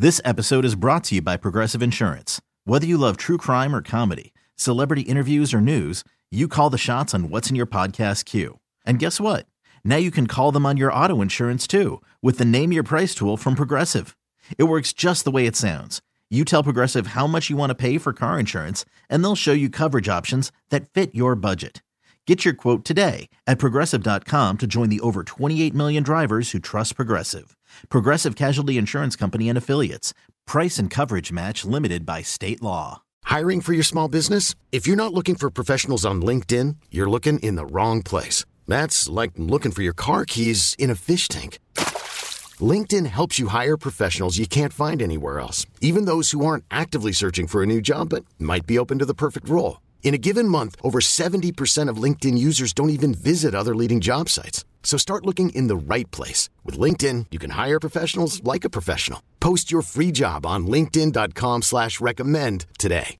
This episode is brought to you by Progressive Insurance. Whether you love true crime or comedy, celebrity interviews or news, you call the shots on what's in your podcast queue. And guess what? Now you can call them on your auto insurance too with the Name Your Price tool from Progressive. It works just the way it sounds. You tell Progressive how much you want to pay for car insurance, and they'll show you coverage options that fit your budget. Get your quote today at Progressive.com to join the over 28 million drivers who trust Progressive. Progressive Casualty Insurance Company and Affiliates. Price and coverage match limited by state law. Hiring for your small business? If you're not looking for professionals on LinkedIn, you're looking in the wrong place. That's like looking for your car keys in a fish tank. LinkedIn helps you hire professionals you can't find anywhere else, even those who aren't actively searching for a new job but might be open to the perfect role. In a given month, over 70% of LinkedIn users don't even visit other leading job sites. So start looking in the right place. With LinkedIn, you can hire professionals like a professional. Post your free job on linkedin.com/recommend today.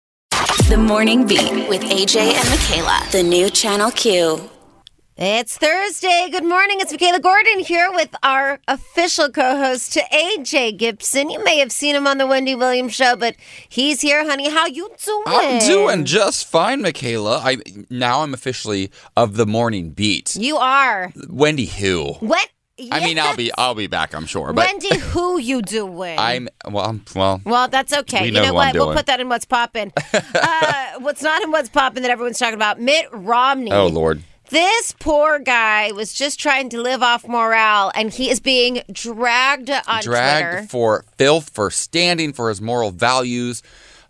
The Morning Beat with AJ and Michaela. The new Channel Q. It's Thursday. Good morning. It's Michaela Gordon here with our official co-host to AJ Gibson. You may have seen him on the Wendy Williams show, but he's here, honey. How you doing? I'm doing just fine, Michaela. I'm officially of the Morning Beat. You are. Wendy who? What? I mean, I'll be back, I'm sure. But Wendy, who you doing? Well, that's okay. You know what? We'll put that in What's Poppin'. What's not in What's Poppin' that everyone's talking about? Mitt Romney. Oh, Lord. This poor guy was just trying to live off morale, and he is being dragged on Twitter. For filth, for standing for his moral values.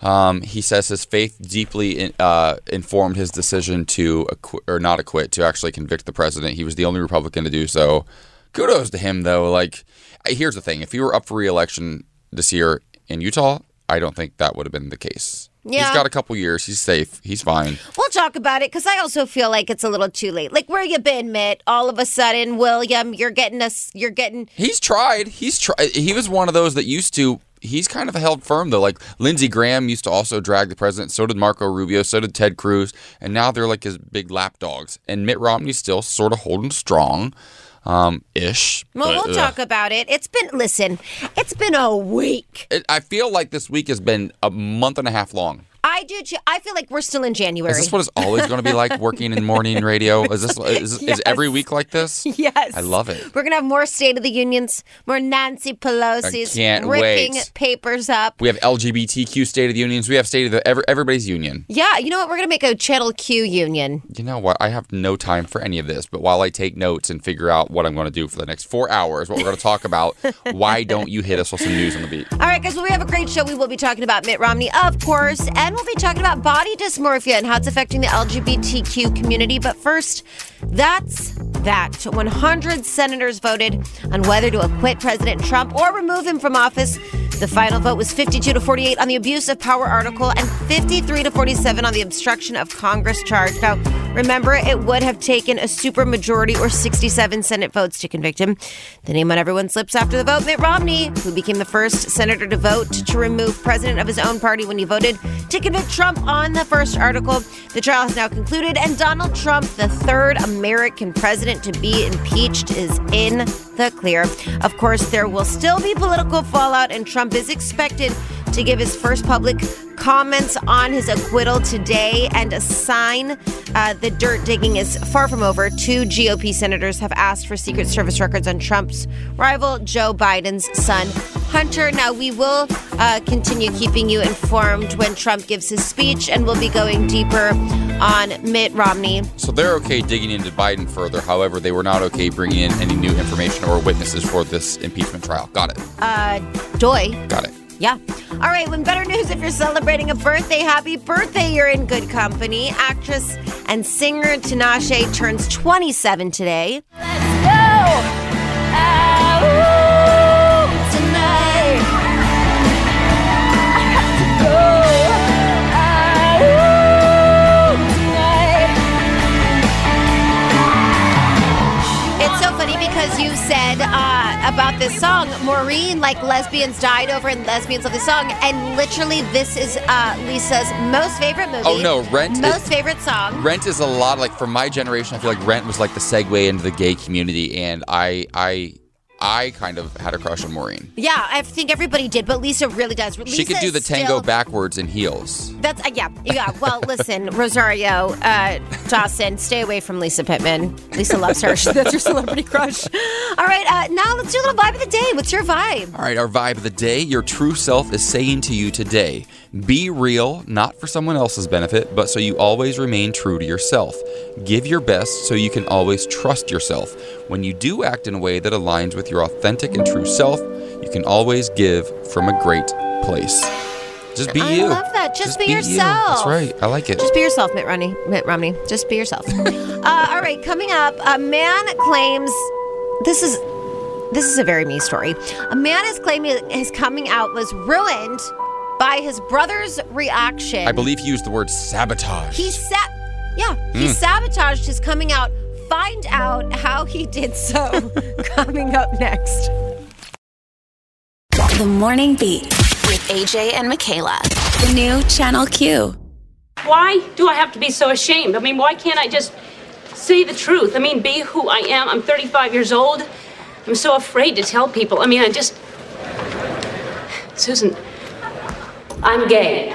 He says his faith deeply informed his decision to not acquit, to actually convict the president. He was the only Republican to do so. Kudos to him, though. Like, here's the thing. If he were up for re-election this year in Utah, I don't think that would have been the case. Yeah. He's got a couple years. He's safe. He's fine. We'll talk about it because I also feel like it's a little too late. Like, where you been, Mitt? All of a sudden, William, you're getting. He's tried. He was one of those that used to. He's kind of held firm, though. Like, Lindsey Graham used to also drag the president. So did Marco Rubio. So did Ted Cruz. And now they're like his big lapdogs. And Mitt Romney's still sort of holding strong. Ish. Well, we'll talk about it. It's been a week. I feel like this week has been a month and a half long. I do too. I feel like we're still in January. Is this what it's always going to be like working in morning radio? Is Yes. every week like this? Yes. I love it. We're going to have more State of the Unions, more Nancy Pelosi's ripping papers up. We have LGBTQ State of the Unions. We have State of everybody's union. Yeah. You know what? We're going to make a Channel Q union. You know what? I have no time for any of this. But while I take notes and figure out what I'm going to do for the next 4 hours, what we're going to talk about, why don't you hit us with some news on the beat? All right, guys. Well, we have a great show. We will be talking about Mitt Romney, of course, and we'll be talking about body dysmorphia and how it's affecting the LGBTQ community. But first, that's that. 100 senators voted on whether to acquit President Trump or remove him from office. The final vote was 52-48 on the abuse of power article and 53-47 on the obstruction of Congress charge. Now, remember, it would have taken a supermajority or 67 Senate votes to convict him. The name on everyone's lips after the vote, Mitt Romney, who became the first senator to vote to remove president of his own party when he voted to convict Trump on the first article. The trial has now concluded, and Donald Trump, the third American president to be impeached, is in the clear. Of course, there will still be political fallout, and Trump is expected to give his first public comments on his acquittal today and a sign the dirt digging is far from over. 2 GOP senators have asked for Secret Service records on Trump's rival, Joe Biden's son, Hunter. Now, we will continue keeping you informed when Trump gives his speech, and we'll be going deeper on Mitt Romney. So they're okay digging into Biden further. However, they were not okay bringing in any new information or witnesses for this impeachment trial. Got it. Got it. Yeah. All right. When better news if you're celebrating a birthday. Happy birthday. You're in good company. Actress and singer Tinashe turns 27 today. Let's go. Tonight. I have to go. It's so funny because you said about this song, Maureen, like lesbians died over and lesbians love this song, and literally this is Lisa's most favorite movie. Oh no, Most favorite song. Rent is a lot, like for my generation, I feel like Rent was like the segue into the gay community, and I I kind of had a crush on Maureen. Yeah, I think everybody did, but Lisa really does. Lisa She could do the is tango still- backwards in heels. That's yeah. Well, listen, Rosario Dawson, stay away from Lisa Pittman. Lisa loves her. That's your celebrity crush. All right, now let's do a little vibe of the day. What's your vibe? All right, our vibe of the day. Your true self is saying to you today, be real, not for someone else's benefit, but so you always remain true to yourself. Give your best so you can always trust yourself. When you do act in a way that aligns with your authentic and true self, you can always give from a great place. Just be you. I love that. Just be you. yourself. That's right. I like it. Just be yourself, Mitt Romney. Just be yourself. All right, coming up, a man claims this is a very me story. A man is claiming his coming out was ruined by his brother's reaction. I believe he used the word sabotage. He sabotaged his coming out. Find out how he did so coming up next. The Morning Beat with AJ and Michaela. The new Channel Q. Why do I have to be so ashamed? I mean, why can't I just say the truth? I mean, be who I am. I'm 35 years old. I'm so afraid to tell people. I mean, Susan, I'm gay.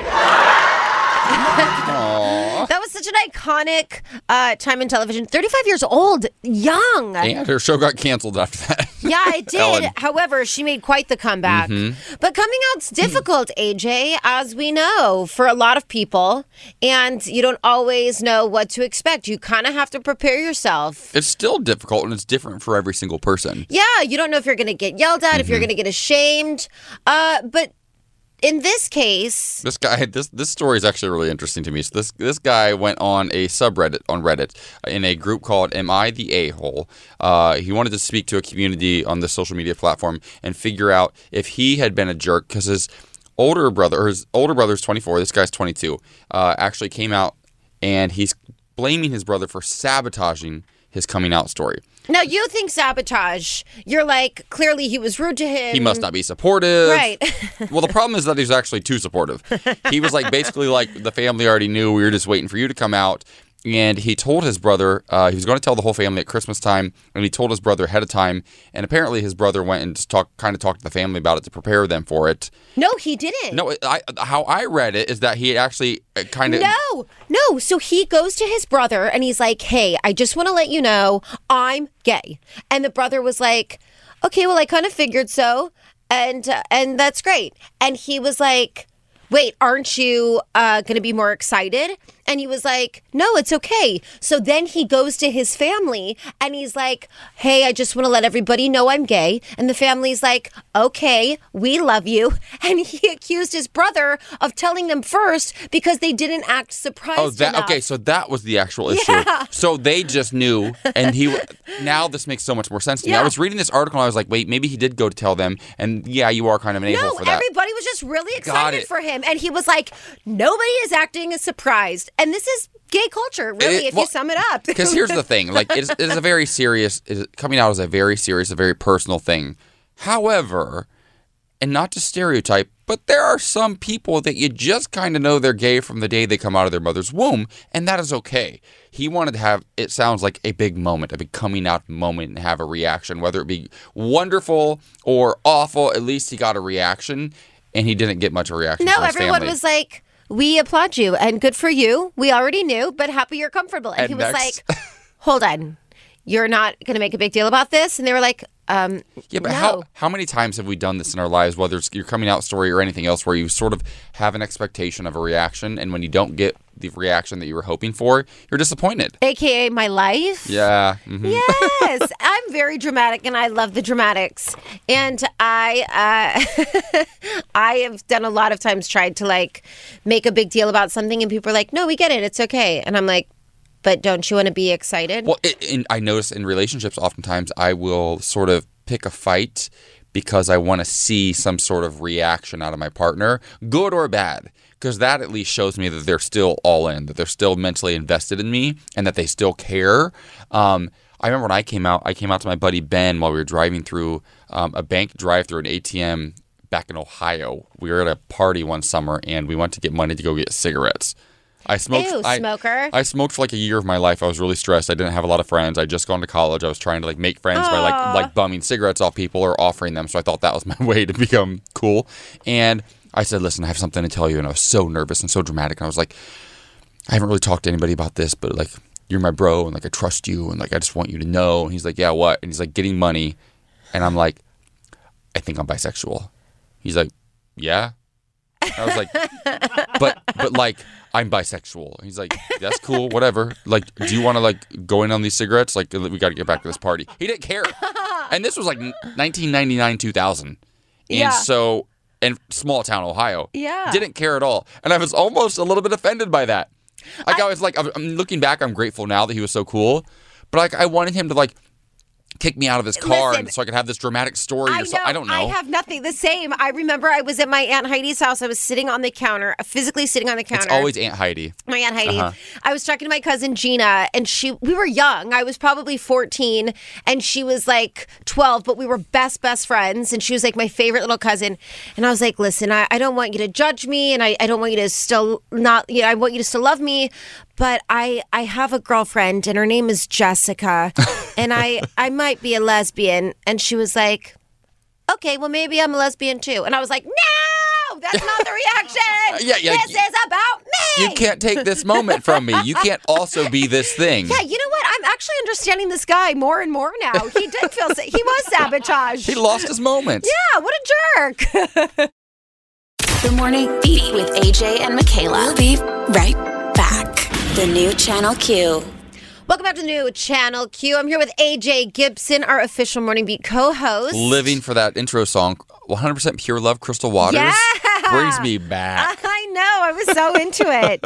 That was such an iconic time in television. 35 years old, young. And her show got canceled after that. Yeah, it did. Ellen. However, she made quite the comeback. But coming out's difficult, AJ, as we know, for a lot of people. And you don't always know what to expect. You kind of have to prepare yourself. It's still difficult, and it's different for every single person. Yeah, you don't know if you're going to get yelled at, if you're going to get ashamed. But in this case, this story is actually really interesting to me. So this guy went on a subreddit on Reddit in a group called "Am I the A-hole?" He wanted to speak to a community on the social media platform and figure out if he had been a jerk because his older brother's 24. This guy's 22. Actually came out and he's blaming his brother for sabotaging his coming out story. now you think sabotage. You're like, clearly he was rude to him. He must not be supportive. Right. Well, the problem is that he's actually too supportive. He was like, basically like, the family already knew, we were just waiting for you to come out. And he told his brother, he was going to tell the whole family at Christmas time, and he told his brother ahead of time. And apparently his brother went and just talked to the family about it to prepare them for it. No, he didn't. No, how I read it is that he actually kind of... No. So he goes to his brother and he's like, hey, I just want to let you know I'm gay. And the brother was like, okay, well, I kind of figured so. And that's great. And he was like, wait, aren't you going to be more excited? And he was like, no, it's okay. So then he goes to his family and he's like, hey, I just want to let everybody know I'm gay. And the family's like, okay, we love you. And he accused his brother of telling them first because they didn't act surprised enough. Okay, so that was the actual issue. Yeah. So they just knew, and now this makes so much more sense to me. Yeah. I was reading this article and I was like, wait, maybe he did go to tell them, and yeah, you are kind of an a-hole for that. Everybody was just really Got excited it. for him. And he was like, nobody is acting as surprised. And this is gay culture, really, if you sum it up. Because here's the thing. Like, it is a very serious, coming out is a very serious, a very personal thing. However, and not to stereotype, but there are some people that you just kind of know they're gay from the day they come out of their mother's womb, and that is okay. He wanted to have, it sounds like, a big moment, a big coming out moment, and have a reaction, whether it be wonderful or awful. At least he got a reaction, and he didn't get much of a reaction. No, from his everyone family. was like, we applaud you and good for you. We already knew, but happy you're comfortable. And he was next- like, hold on, you're not going to make a big deal about this? And they were like, Yeah, but no. how many times have we done this in our lives, whether it's your coming out story or anything else, where you sort of have an expectation of a reaction, and when you don't get the reaction that you were hoping for, you're disappointed. AKA my life? Yeah. Mhm. Yes, I'm very dramatic and I love the dramatics. And I have done a lot of times tried to like make a big deal about something and people are like, no, we get it. It's okay. And I'm like, but don't you want to be excited? Well, I notice in relationships, oftentimes I will sort of pick a fight because I want to see some sort of reaction out of my partner, good or bad, because that at least shows me that they're still all in, that they're still mentally invested in me, and that they still care. I remember when I came out to my buddy Ben while we were driving through a bank drive-through, an ATM back in Ohio. We were at a party one summer, and we went to get money to go get cigarettes. I smoked. Ew, smoker. I smoked for like a year of my life. I was really stressed. I didn't have a lot of friends. I'd just gone to college. I was trying to like make friends by like bumming cigarettes off people or offering them. So I thought that was my way to become cool. And I said, listen, I have something to tell you. And I was so nervous and so dramatic. And I was like, I haven't really talked to anybody about this, but like, you're my bro. And like, I trust you. And like, I just want you to know. And he's like, yeah, what? And he's like, getting money. And I'm like, I think I'm bisexual. He's like, yeah. I was like, but like, I'm bisexual. He's like, that's cool, whatever. Like, do you want to like go in on these cigarettes? Like, we got to get back to this party. He didn't care. And this was like 1999, 2000. And so, in small town Ohio. Yeah. Didn't care at all. And I was almost a little bit offended by that. Like, I was like, I'm looking back, I'm grateful now that he was so cool. But like, I wanted him to like kick me out of his car so I could have this dramatic story or something. I don't know. I have nothing. The same. I remember I was at my Aunt Heidi's house. I was sitting on the counter, physically sitting on the counter. It's always Aunt Heidi. My Aunt Heidi. I was talking to my cousin Gina, and we were young. I was probably 14, and she was like 12, but we were best friends, and she was like my favorite little cousin. And I was like, listen, I don't want you to judge me, and I don't want you to still not, I want you to still love me, but I have a girlfriend, and her name is Jessica, and I might be a lesbian. And she was like, okay, well, maybe I'm a lesbian too. And I was like, no, that's not the reaction. This is about me. You can't take this moment from me. You can't also be this thing. Yeah, you know what? I'm actually understanding this guy more and more now. He did feel, he was sabotaged. He lost his moment. Yeah, what a jerk. The Morning Beat with AJ and Michaela. We'll be right back. The new Channel Q. Welcome back to the new Channel Q. I'm here with AJ Gibson, our official Morning Beat co-host. Living for that intro song, 100% Pure Love, Crystal Waters. Yeah. Brings me back. I know. I was so into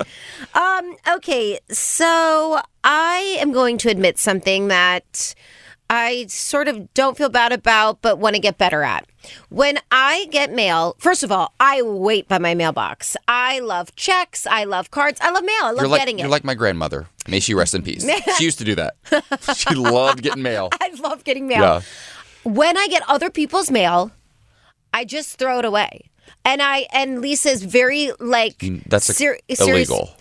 it. Okay, so I am going to admit something that I sort of don't feel bad about, but want to get better at. When I get mail, first of all, I wait by my mailbox. I love checks. I love cards. I love mail. I love getting it. You're like my grandmother. May she rest in peace. She used to do that. She loved getting mail. I love getting mail. Yeah. When I get other people's mail, I just throw it away. And Lisa's very like that's illegal.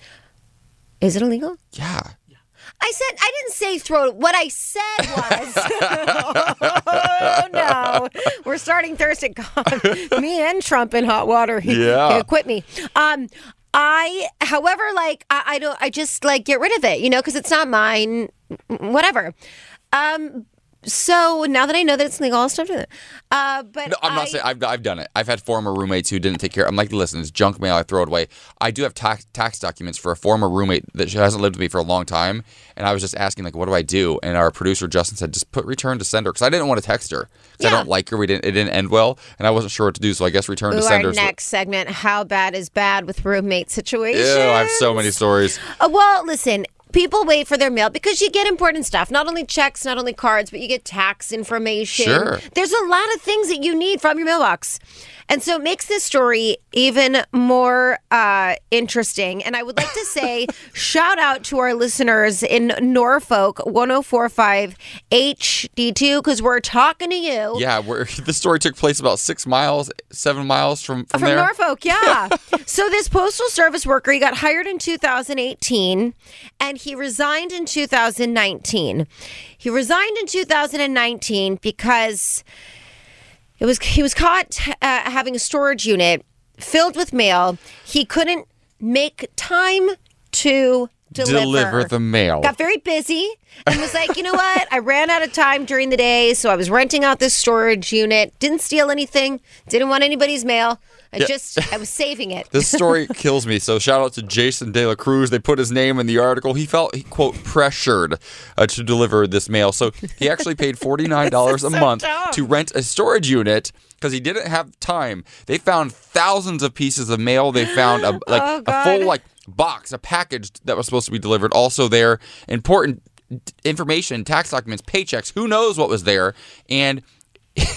Is it illegal? Yeah. I didn't say throw it. What I said was, oh no, we're starting Thursday. God, me and Trump in hot water. Yeah. Quit me. However, like, I just like get rid of it, because it's not mine, whatever. So now that I know that it's legal, I'll stop doing it. But no, I'm not saying I've done it. I've had former roommates who didn't take care. I'm like, listen, it's junk mail. I throw it away. I do have tax documents for a former roommate that hasn't lived with me for a long time, and I was just asking, like, what do I do? And our producer Justin said, just put return to sender, because I didn't want to text her because I don't like her. It didn't end well, and I wasn't sure what to do. So I guess return to sender. Our next segment: how bad is bad with roommate situations? Ew, I have so many stories. Well, listen. People wait for their mail because you get important stuff. Not only checks, not only cards, but you get tax information. Sure. There's a lot of things that you need from your mailbox. And so it makes this story even more interesting. And I would like to say shout out to our listeners in Norfolk, 104.5 HD2, because we're talking to you. Yeah, the story took place about 7 miles from there. From Norfolk, yeah. So this Postal Service worker, he got hired in 2018, and he resigned in 2019. He resigned in 2019 because he was caught having a storage unit filled with mail. He couldn't make time to deliver the mail. Got very busy and was like, you know what? I ran out of time during the day, so I was renting out this storage unit. Didn't steal anything. Didn't want anybody's mail. I was saving it. This story kills me. So shout out to Jason De La Cruz. They put his name in the article. He felt, quote, pressured to deliver this mail. So he actually paid $49 a month to rent a storage unit because he didn't have time. They found thousands of pieces of mail. They found a full box, a package that was supposed to be delivered. Also there, important information, tax documents, paychecks. Who knows what was there? And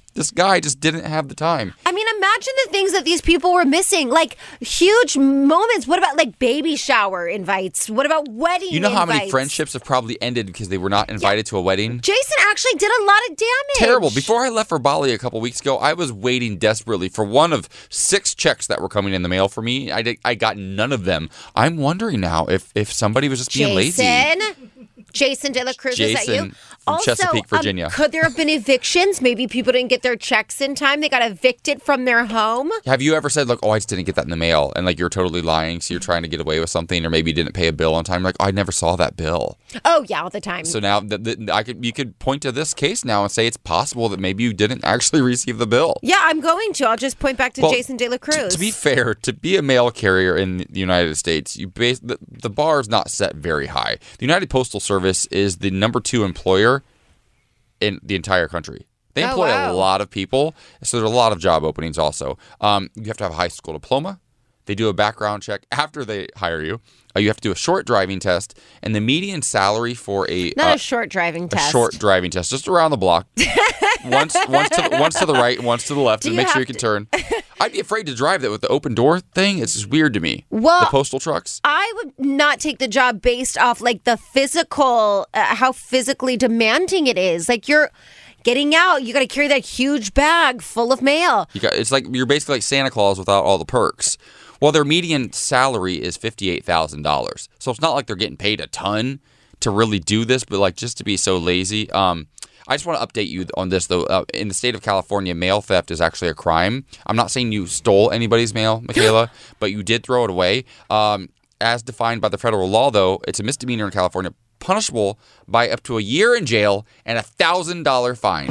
This guy just didn't have the time. I mean, imagine the things that these people were missing, like huge moments. What about like baby shower invites? What about wedding invites? You know how many friendships have probably ended because they were not invited to a wedding? Jason actually did a lot of damage. Terrible. Before I left for Bali a couple weeks ago, I was waiting desperately for one of 6 checks that were coming in the mail for me. I got none of them. I'm wondering now if somebody was just being lazy. Jason De La Cruz, is that you? From Chesapeake, Virginia. Could there have been evictions? Maybe people didn't get their checks in time. They got evicted from their home. Have you ever said, like, oh, I just didn't get that in the mail, and like you're totally lying, so you're trying to get away with something, or maybe you didn't pay a bill on time? Like, oh, I never saw that bill. Oh yeah, all the time. So now you could point to this case now and say it's possible that maybe you didn't actually receive the bill. Yeah, I'm going to. I'll just point back to Jason De La Cruz. To be fair, to be a mail carrier in the United States, the bar is not set very high. The United Postal Service is the number 2 employer in the entire country. They employ a lot of people, so there's a lot of job openings also. You have to have a high school diploma. They do a background check after they hire you. You have to do a short driving test, and the median salary for a short driving test. A short driving test, just around the block. once to the right, and once to the left, to make sure you can turn. I'd be afraid to drive that with the open door thing. It's just weird to me. Well, the postal trucks. I would not take the job based off like the physical, how physically demanding it is. Like you're getting out, you got to carry that huge bag full of mail. It's like you're basically like Santa Claus without all the perks. Well, their median salary is $58,000. So it's not like they're getting paid a ton to really do this, but like just to be so lazy. I just want to update you on this, though. In the state of California, mail theft is actually a crime. I'm not saying you stole anybody's mail, Michaela, but you did throw it away. As defined by the federal law, though, it's a misdemeanor in California, punishable by up to a year in jail and a $1,000 fine.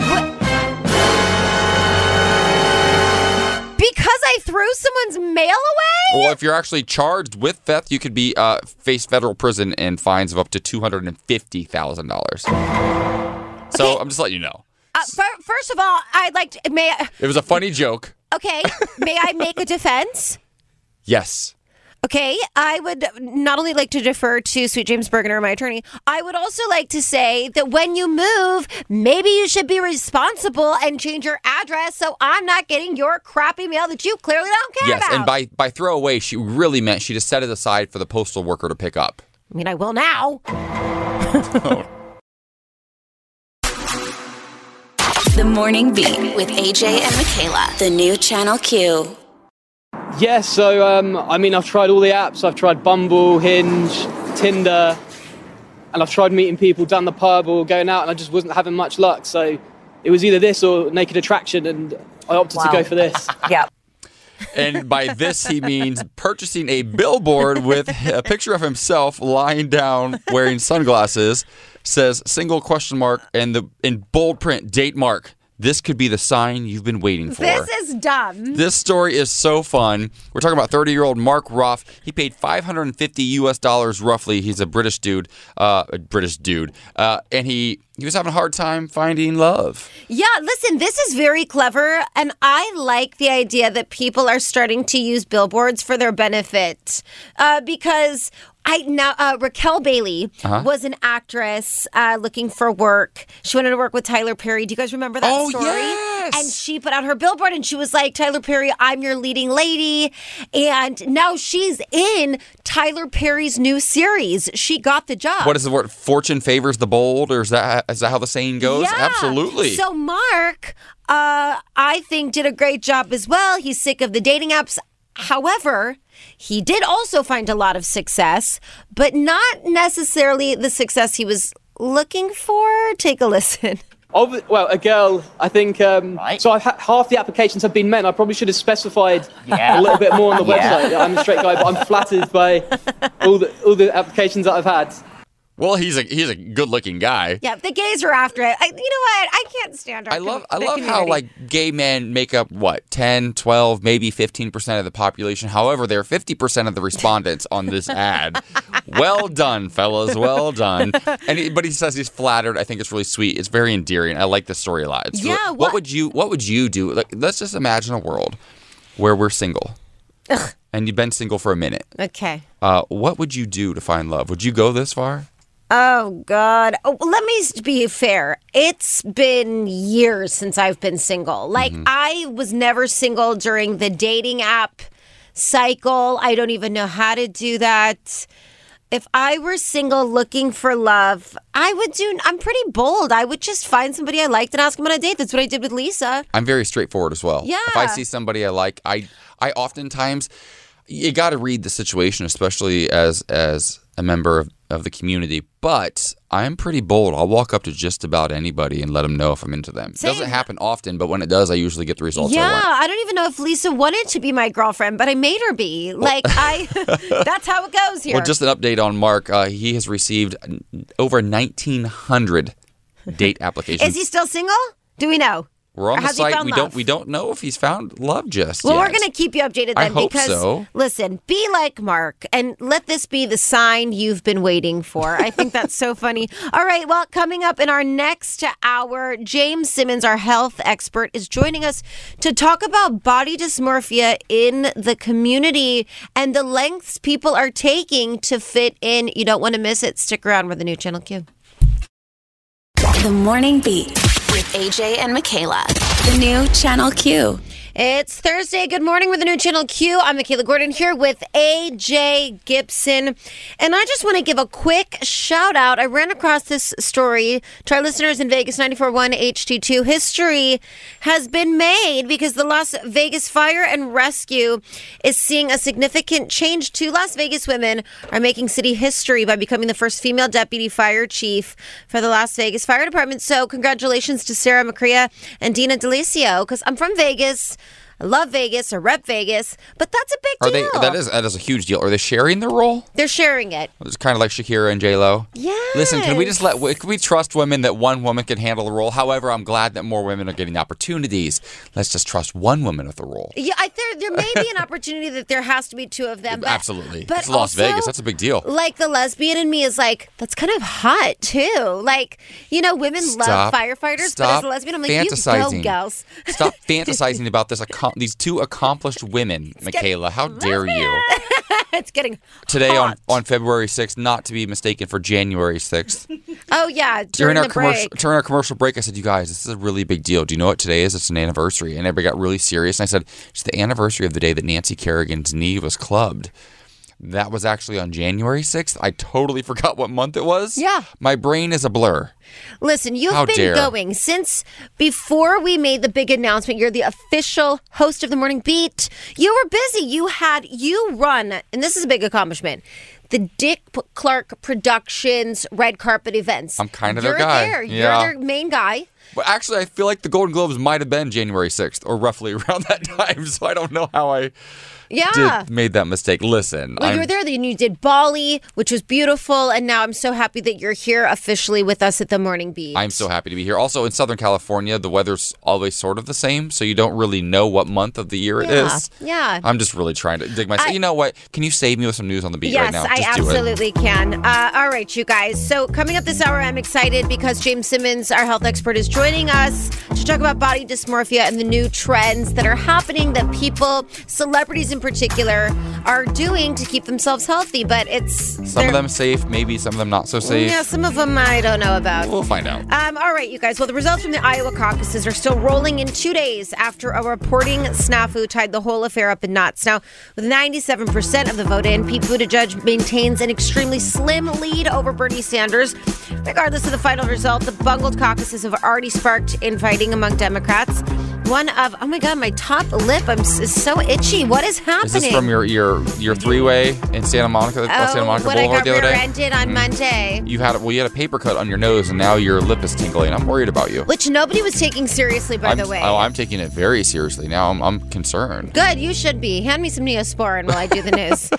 Because I threw someone's mail away? Well, if you're actually charged with theft, you could be face federal prison and fines of up to $250,000. So I'm just letting you know. First of all, I'd like to... It was a funny joke. Okay. May I make a defense? Yes. Okay. I would not only like to defer to Sweet James Bergener, my attorney, I would also like to say that when you move, maybe you should be responsible and change your address so I'm not getting your crappy mail that you clearly don't care about. Yes, and by throw away, she really meant she just set it aside for the postal worker to pick up. I mean, I will now. The Morning Beat with AJ and Michaela. The new Channel Q. Yeah, so, I've tried all the apps. I've tried Bumble, Hinge, Tinder, and I've tried meeting people down the pub or going out, and I just wasn't having much luck. So it was either this or Naked Attraction, and I opted to go for this. Yep. And by this, he means purchasing a billboard with a picture of himself lying down wearing sunglasses, says single ? And in bold print, date mark. This could be the sign you've been waiting for. This is dumb. This story is so fun. We're talking about 30-year-old Mark Roth. He paid $550 roughly. He's a British dude. And he was having a hard time finding love. Yeah, listen, this is very clever, and I like the idea that people are starting to use billboards for their benefit because Raquel Bailey was an actress looking for work. She wanted to work with Tyler Perry. Do you guys remember that story? Yes. And she put out her billboard and she was like, Tyler Perry, I'm your leading lady. And now she's in Tyler Perry's new series. She got the job. What is the word? Fortune favors the bold? Or is that how the saying goes? Yeah. Absolutely. So Mark, I think, did a great job as well. He's sick of the dating apps. However, he did also find a lot of success, but not necessarily the success he was looking for. Take a listen. Well, a girl, I think, so half the applications have been met. I probably should have specified a little bit more on the website. I'm a straight guy, but I'm flattered by all the applications that I've had. Well, he's a good-looking guy. Yeah, the gays are after it. You know what? I can't stand our I love how gay men make up 10, 12, maybe 15% of the population. However, they're 50% of the respondents on this ad. Well done, fellas. Well done. But he says he's flattered. I think it's really sweet. It's very endearing. I like the story a lot. Yeah. What would you do? Like, let's just imagine a world where we're single. Ugh. And you've been single for a minute. Okay. What would you do to find love? Would you go this far? Oh, God. Oh, let me be fair. It's been years since I've been single. Like, I was never single during the dating app cycle. I don't even know how to do that. If I were single looking for love, I'm pretty bold. I would just find somebody I liked and ask them on a date. That's what I did with Lisa. I'm very straightforward as well. Yeah. If I see somebody I like, I oftentimes, you got to read the situation, especially as a member of the community. But I'm pretty bold. I'll walk up to just about anybody and let them know if I'm into them. Same. It doesn't happen often, but when it does, I usually get the results I Yeah, want. I don't even know if Lisa wanted to be my girlfriend, but I made her be. Like, that's how it goes here. Well, just an update on Mark. He has received over 1,900 date applications. Is he still single? Do we know? We're on Or the has he site. found love? We don't know if he's found love just Well, yet. we're going to keep you updated then I hope because, so. Listen, be like Mark and let this be the sign you've been waiting for. I think that's so funny. All right, well, coming up in our next hour, James Simmons, our health expert, is joining us to talk about body dysmorphia in the community and the lengths people are taking to fit in. You don't want to miss it. Stick around with the new Channel Q. The Morning Beat with AJ and Michaela. The new Channel Q. It's Thursday. Good morning with the new Channel Q. I'm Michaela Gordon here with AJ Gibson. And I just want to give a quick shout out. I ran across this story to our listeners in Vegas 94.1 HD2. History has been made because the Las Vegas Fire and Rescue is seeing a significant change. Two Las Vegas women are making city history by becoming the first female deputy fire chief for the Las Vegas Fire Department. So congratulations to Sarah McCrea and Dina Delicio, because I'm from Vegas. I love Vegas or rep Vegas, but that's a big deal. That is a huge deal. Are they sharing the role? They're sharing it. It's kind of like Shakira and J-Lo. Yeah. Listen, can we trust women that one woman can handle the role? However, I'm glad that more women are getting opportunities. Let's just trust one woman with the role. Yeah, there may be an opportunity that there has to be two of them. But, Absolutely. But It's Las also, Vegas. That's a big deal. Like, the lesbian in me is like, that's kind of hot, too. Like, women love firefighters, but as a lesbian, I'm like, you go, gals. Stop fantasizing about these two accomplished women, Michaela. How dare you? It's getting Today hot. on February 6th, not to be mistaken for January 6th. Oh, yeah, during our commercial break, I said, you guys, this is a really big deal. Do you know what today is? It's an anniversary. And everybody got really serious. And I said, it's the anniversary of the day that Nancy Kerrigan's knee was clubbed. That was actually on January 6th. I totally forgot what month it was. Yeah. My brain is a blur. Listen, you've been going since before we made the big announcement. You're the official host of The Morning Beat. You were busy. You run, and this is a big accomplishment, the Dick Clark Productions red carpet events. I'm kind of their guy. You're Yeah. their main guy. Well, actually, I feel like the Golden Globes might have been January 6th or roughly around that time. So I don't know how I made that mistake. Listen. Well, you were there, then you did Bali, which was beautiful, and now I'm so happy that you're here officially with us at the Morning Beat. I'm so happy to be here. Also, in Southern California, the weather's always sort of the same, so you don't really know what month of the year it is. Yeah. I'm just really trying to dig myself. You know what? Can you save me with some news on the beat right now? Yes, I absolutely can. All right, you guys. So coming up this hour, I'm excited because James Simmons, our health expert, is joining us to talk about body dysmorphia and the new trends that are happening that people, celebrities in particular, are doing to keep themselves healthy. But some of them safe, maybe some of them not so safe. Yeah, some of them I don't know about. We'll find out. All right, you guys. Well, the results from the Iowa caucuses are still rolling in 2 days after a reporting snafu tied the whole affair up in knots. Now, with 97% of the vote in, Pete Buttigieg maintains an extremely slim lead over Bernie Sanders. Regardless of the final result, the bungled caucuses have already sparked infighting among Democrats. Oh my God, my top lip is so itchy. What is happening? Is this from your three-way in Santa Monica Boulevard the other day? I got rear-ended on Monday. You had a paper cut on your nose, and now your lip is tingling. I'm worried about you. Which nobody was taking seriously, by the way. Oh, I'm taking it very seriously now. I'm concerned. Good, you should be. Hand me some Neosporin while I do the news.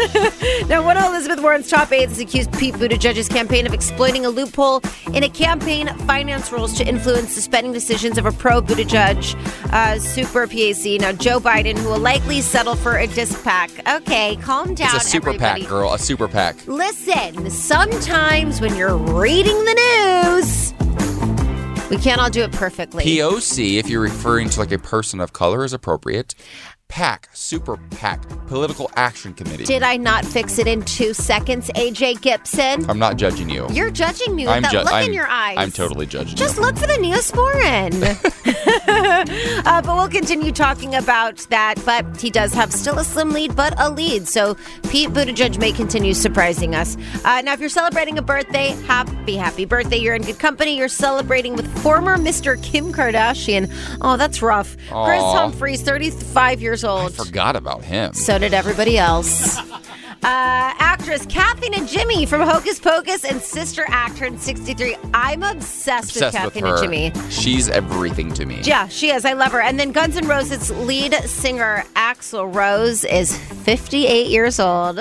Now, one of Elizabeth Warren's top aides has accused Pete Buttigieg's campaign of exploiting a loophole in a campaign finance rules to influence the spending decisions of a pro-Buttigieg super PAC. Now, Joe Biden, who will likely settle for a disc pack. Okay, calm down, It's a super everybody. PAC, girl. A super PAC. Listen, sometimes when you're reading the news, we can't all do it perfectly. POC, if you're referring to like a person of color, is appropriate. PAC, Super PAC, Political Action Committee. Did I not fix it in 2 seconds, AJ Gibson? I'm not judging you. You're judging me with that look in your eyes. I'm totally judging Just you. look for the Neosporin. But we'll continue talking about that. But he does have still a slim lead, but a lead. So Pete Buttigieg may continue surprising us. Now, if you're celebrating a birthday, happy birthday. You're in good company. You're celebrating with former Mr. Kim Kardashian. Oh, that's rough. Aww. Chris Humphries, 35 years old. I forgot about him. So did everybody else. Actress Kathy Najimy from Hocus Pocus and Sister Act turned 63. I'm obsessed with Kathy Najimy. She's everything to me. Yeah, she is. I love her. And then Guns N' Roses lead singer Axl Rose is 58 years old.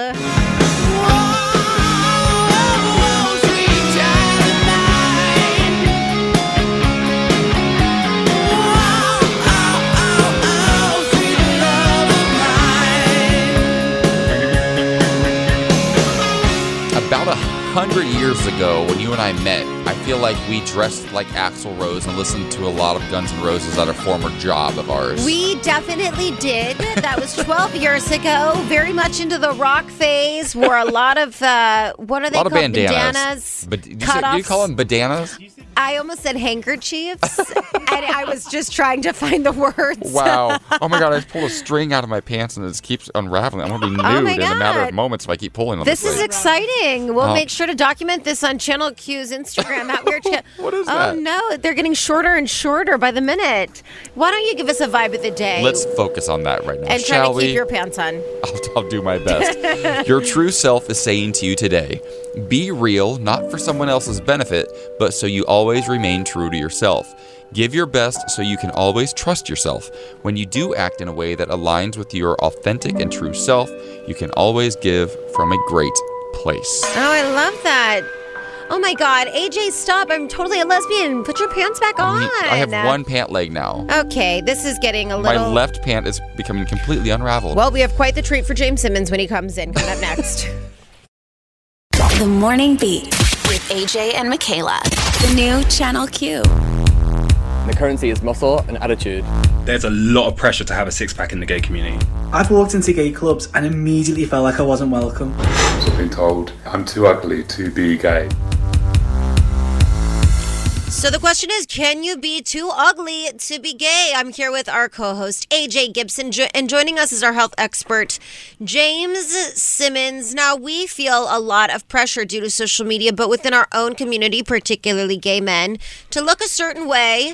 About 100 years ago, when you and I met, I feel like we dressed like Axl Rose and listened to a lot of Guns N' Roses at a former job of ours. We definitely did. That was 12 years ago. Very much into the rock phase. Wore a lot of, what are they called? Bandanas. Do you call them bananas? I almost said handkerchiefs, and I was just trying to find the words. Wow. Oh, my God. I just pulled a string out of my pants, and it just keeps unraveling. I'm going to be nude in a matter of moments if I keep pulling on this. This is exciting. We'll make sure to document this on Channel Q's Instagram. At Weird What is that? Oh, no. They're getting shorter and shorter by the minute. Why don't you give us a vibe of the day? Let's focus on that right now, and try to keep your pants on. I'll do my best. Your true self is saying to you today, be real, not for someone else's benefit, but so you always remain true to yourself. Give your best so you can always trust yourself. When you do act in a way that aligns with your authentic and true self, you can always give from a great place. Oh, I love that. Oh my God, AJ, stop. I'm totally a lesbian. Put your pants back on. I have one pant leg now. Okay, this is getting a little... My left pant is becoming completely unraveled. Well, we have quite the treat for James Simmons when he comes in. Coming up next. The Morning Beat with AJ and Michaela. The new Channel Q. The currency is muscle and attitude. There's a lot of pressure to have a six-pack in the gay community. I've walked into gay clubs and immediately felt like I wasn't welcome. I've been told I'm too ugly to be gay. So the question is, can you be too ugly to be gay? I'm here with our co-host, AJ Gibson, and joining us is our health expert, James Simmons. Now, we feel a lot of pressure due to social media, but within our own community, particularly gay men, to look a certain way.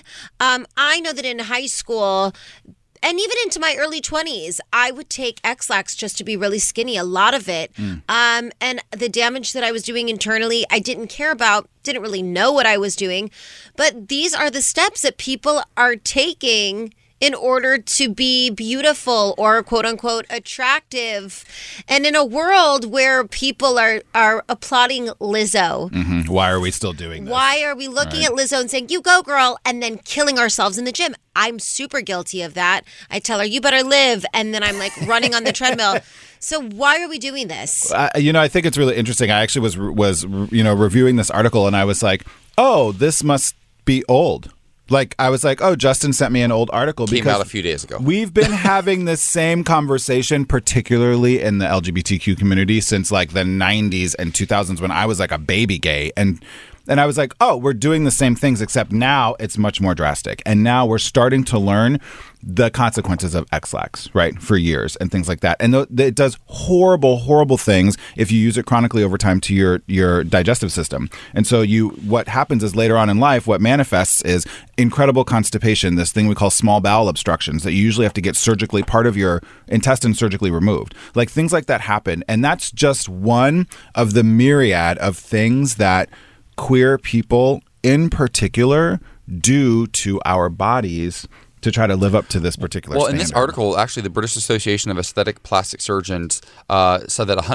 I know that in high school... and even into my early 20s, I would take X-Lax just to be really skinny, a lot of it. And the damage that I was doing internally, I didn't care about, didn't really know what I was doing. But these are the steps that people are taking in order to be beautiful or quote unquote attractive. And in a world where people are applauding Lizzo. Mm-hmm. Why are we still doing this? Why are we looking at Lizzo and saying, you go girl, and then killing ourselves in the gym? I'm super guilty of that. I tell her, you better live. And then I'm like running on the treadmill. So why are we doing this? I think it's really interesting. I actually was reviewing this article and I was like, oh, this must be old. Like, I was like, oh, Justin sent me an old article. Came out a few days ago. We've been having this same conversation, particularly in the LGBTQ community, since like the 90s and 2000s when I was like a baby gay. And I was like, oh, we're doing the same things, except now it's much more drastic. And now we're starting to learn the consequences of X-Lax, right, for years and things like that. And it does horrible, horrible things if you use it chronically over time to your digestive system. And so what happens is later on in life, what manifests is incredible constipation, this thing we call small bowel obstructions that you usually have to get part of your intestine surgically removed. Like things like that happen. And that's just one of the myriad of things that queer people in particular do to our bodies to try to live up to this particular standard. In this article, actually, the British Association of Aesthetic Plastic Surgeons said that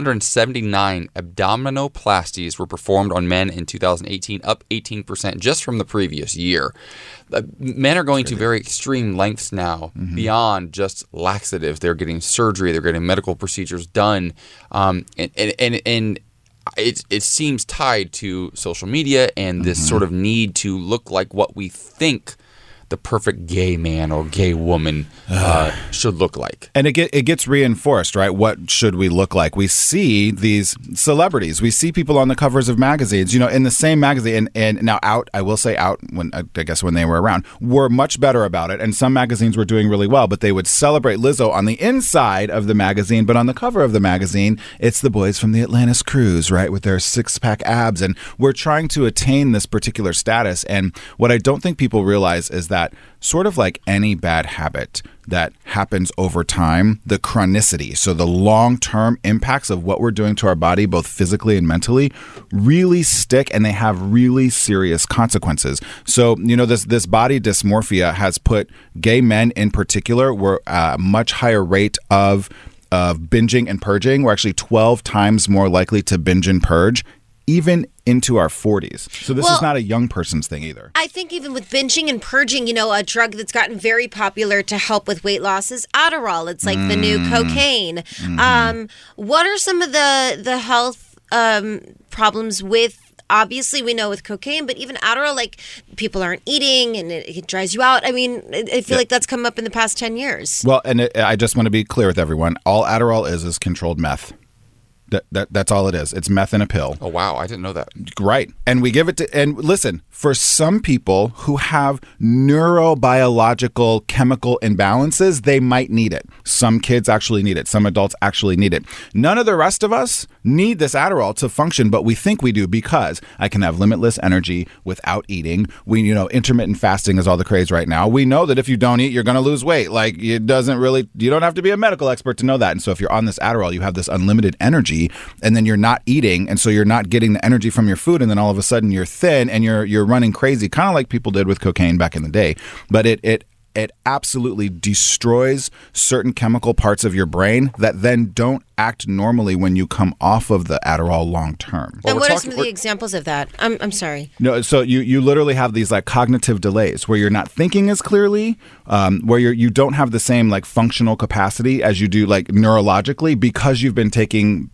179 abdominoplasties were performed on men in 2018, up 18% just from the previous year. Men are going to very extreme lengths now, beyond just laxatives. They're getting surgery, they're getting medical procedures done, and it seems tied to social media and this sort of need to look like what we think the perfect gay man or gay woman should look like. And it gets reinforced, right? What should we look like? We see these celebrities. We see people on the covers of magazines, in the same magazine. And now Out, I will say Out, when they were around, were much better about it. And some magazines were doing really well, but they would celebrate Lizzo on the inside of the magazine. But on the cover of the magazine, it's the boys from the Atlantis Cruise, right? With their six-pack abs. And we're trying to attain this particular status. And what I don't think people realize is that sort of like any bad habit that happens over time, the chronicity, so the long-term impacts of what we're doing to our body, both physically and mentally, really stick, and they have really serious consequences. So, this body dysmorphia has put gay men in particular were a much higher rate of binging and purging. We're actually 12 times more likely to binge and purge, even into our 40s. So this is not a young person's thing either. I think even with binging and purging, a drug that's gotten very popular to help with weight loss is Adderall. It's like the new cocaine. What are some of the health problems with, obviously we know with cocaine, but even Adderall, like people aren't eating and it dries you out. I mean, I feel like that's come up in the past 10 years. Well, and I just want to be clear with everyone. All Adderall is controlled meth. That's all it is. It's meth in a pill. Oh, wow. I didn't know that. Right. And we give it to, and listen, for some people who have neurobiological chemical imbalances, they might need it. Some kids actually need it. Some adults actually need it. None of the rest of us need this Adderall to function, but we think we do because I can have limitless energy without eating. We, intermittent fasting is all the craze right now. We know that if you don't eat, you're going to lose weight. Like you don't have to be a medical expert to know that. And so if you're on this Adderall, you have this unlimited energy. And then you're not eating, and so you're not getting the energy from your food, and then all of a sudden you're thin and you're running crazy, kind of like people did with cocaine back in the day. But it absolutely destroys certain chemical parts of your brain that then don't act normally when you come off of the Adderall long term. And what are some of the examples of that? I'm sorry. No, so you literally have these like cognitive delays where you're not thinking as clearly, where you don't have the same like functional capacity as you do like neurologically because you've been taking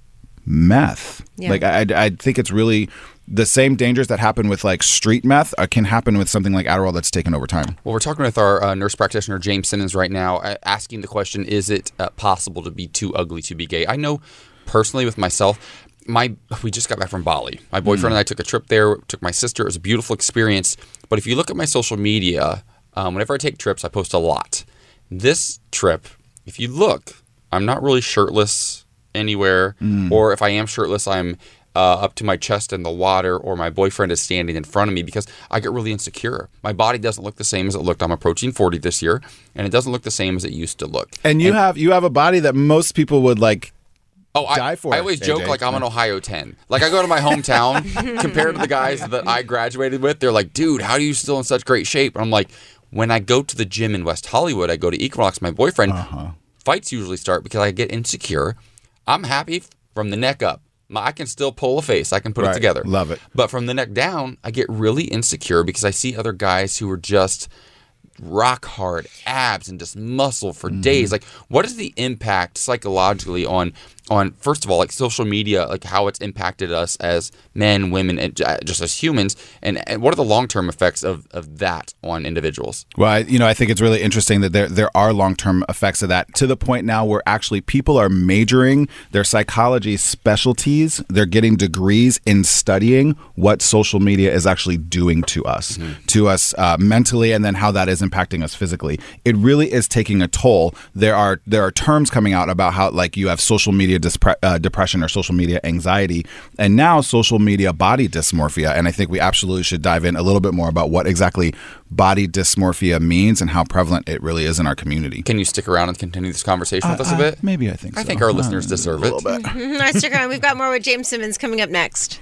meth. Yeah. Like I think it's really the same dangers that happen with like street meth can happen with something like Adderall that's taken over time. Well, we're talking with our nurse practitioner, James Simmons, right now, asking the question, is it possible to be too ugly to be gay? I know personally with myself, we just got back from Bali. My boyfriend and I took a trip there, took my sister. It was a beautiful experience. But if you look at my social media, whenever I take trips, I post a lot. This trip, if you look, I'm not really shirtless anywhere, or if I am shirtless, I'm up to my chest in the water, or my boyfriend is standing in front of me because I get really insecure. My body doesn't look the same as it looked. I'm approaching 40 this year, and it doesn't look the same as it used to look. And you have a body that most people would like. Die for I always joke AJ. Like I'm an Ohio 10. Like I go to my hometown, compared to the guys that I graduated with, they're like, dude, how are you still in such great shape? And I'm like, when I go to the gym in West Hollywood, I go to Equinox, my boyfriend, fights usually start because I get insecure. I'm happy from the neck up. I can still pull a face. I can put it together. Love it. But from the neck down, I get really insecure because I see other guys who are just rock hard abs and just muscle for days. Like, what is the impact psychologically on first of all, like social media, like how it's impacted us as men, women, and just as humans, and what are the long-term effects of that on individuals? Well, I think it's really interesting that there are long-term effects of that, to the point now where actually people are majoring their psychology specialties. They're getting degrees in studying what social media is actually doing to us mentally, and then how that is impacting us physically. It really is taking a toll. There are terms coming out about how like you have social media depression or social media anxiety, and now social media body dysmorphia. And I think we absolutely should dive in a little bit more about what exactly body dysmorphia means and how prevalent it really is in our community. Can you stick around and continue this conversation with us a bit? Maybe, I think so. I think our listeners deserve it. A little bit. Nice, stick around. We've got more with James Simmons coming up next.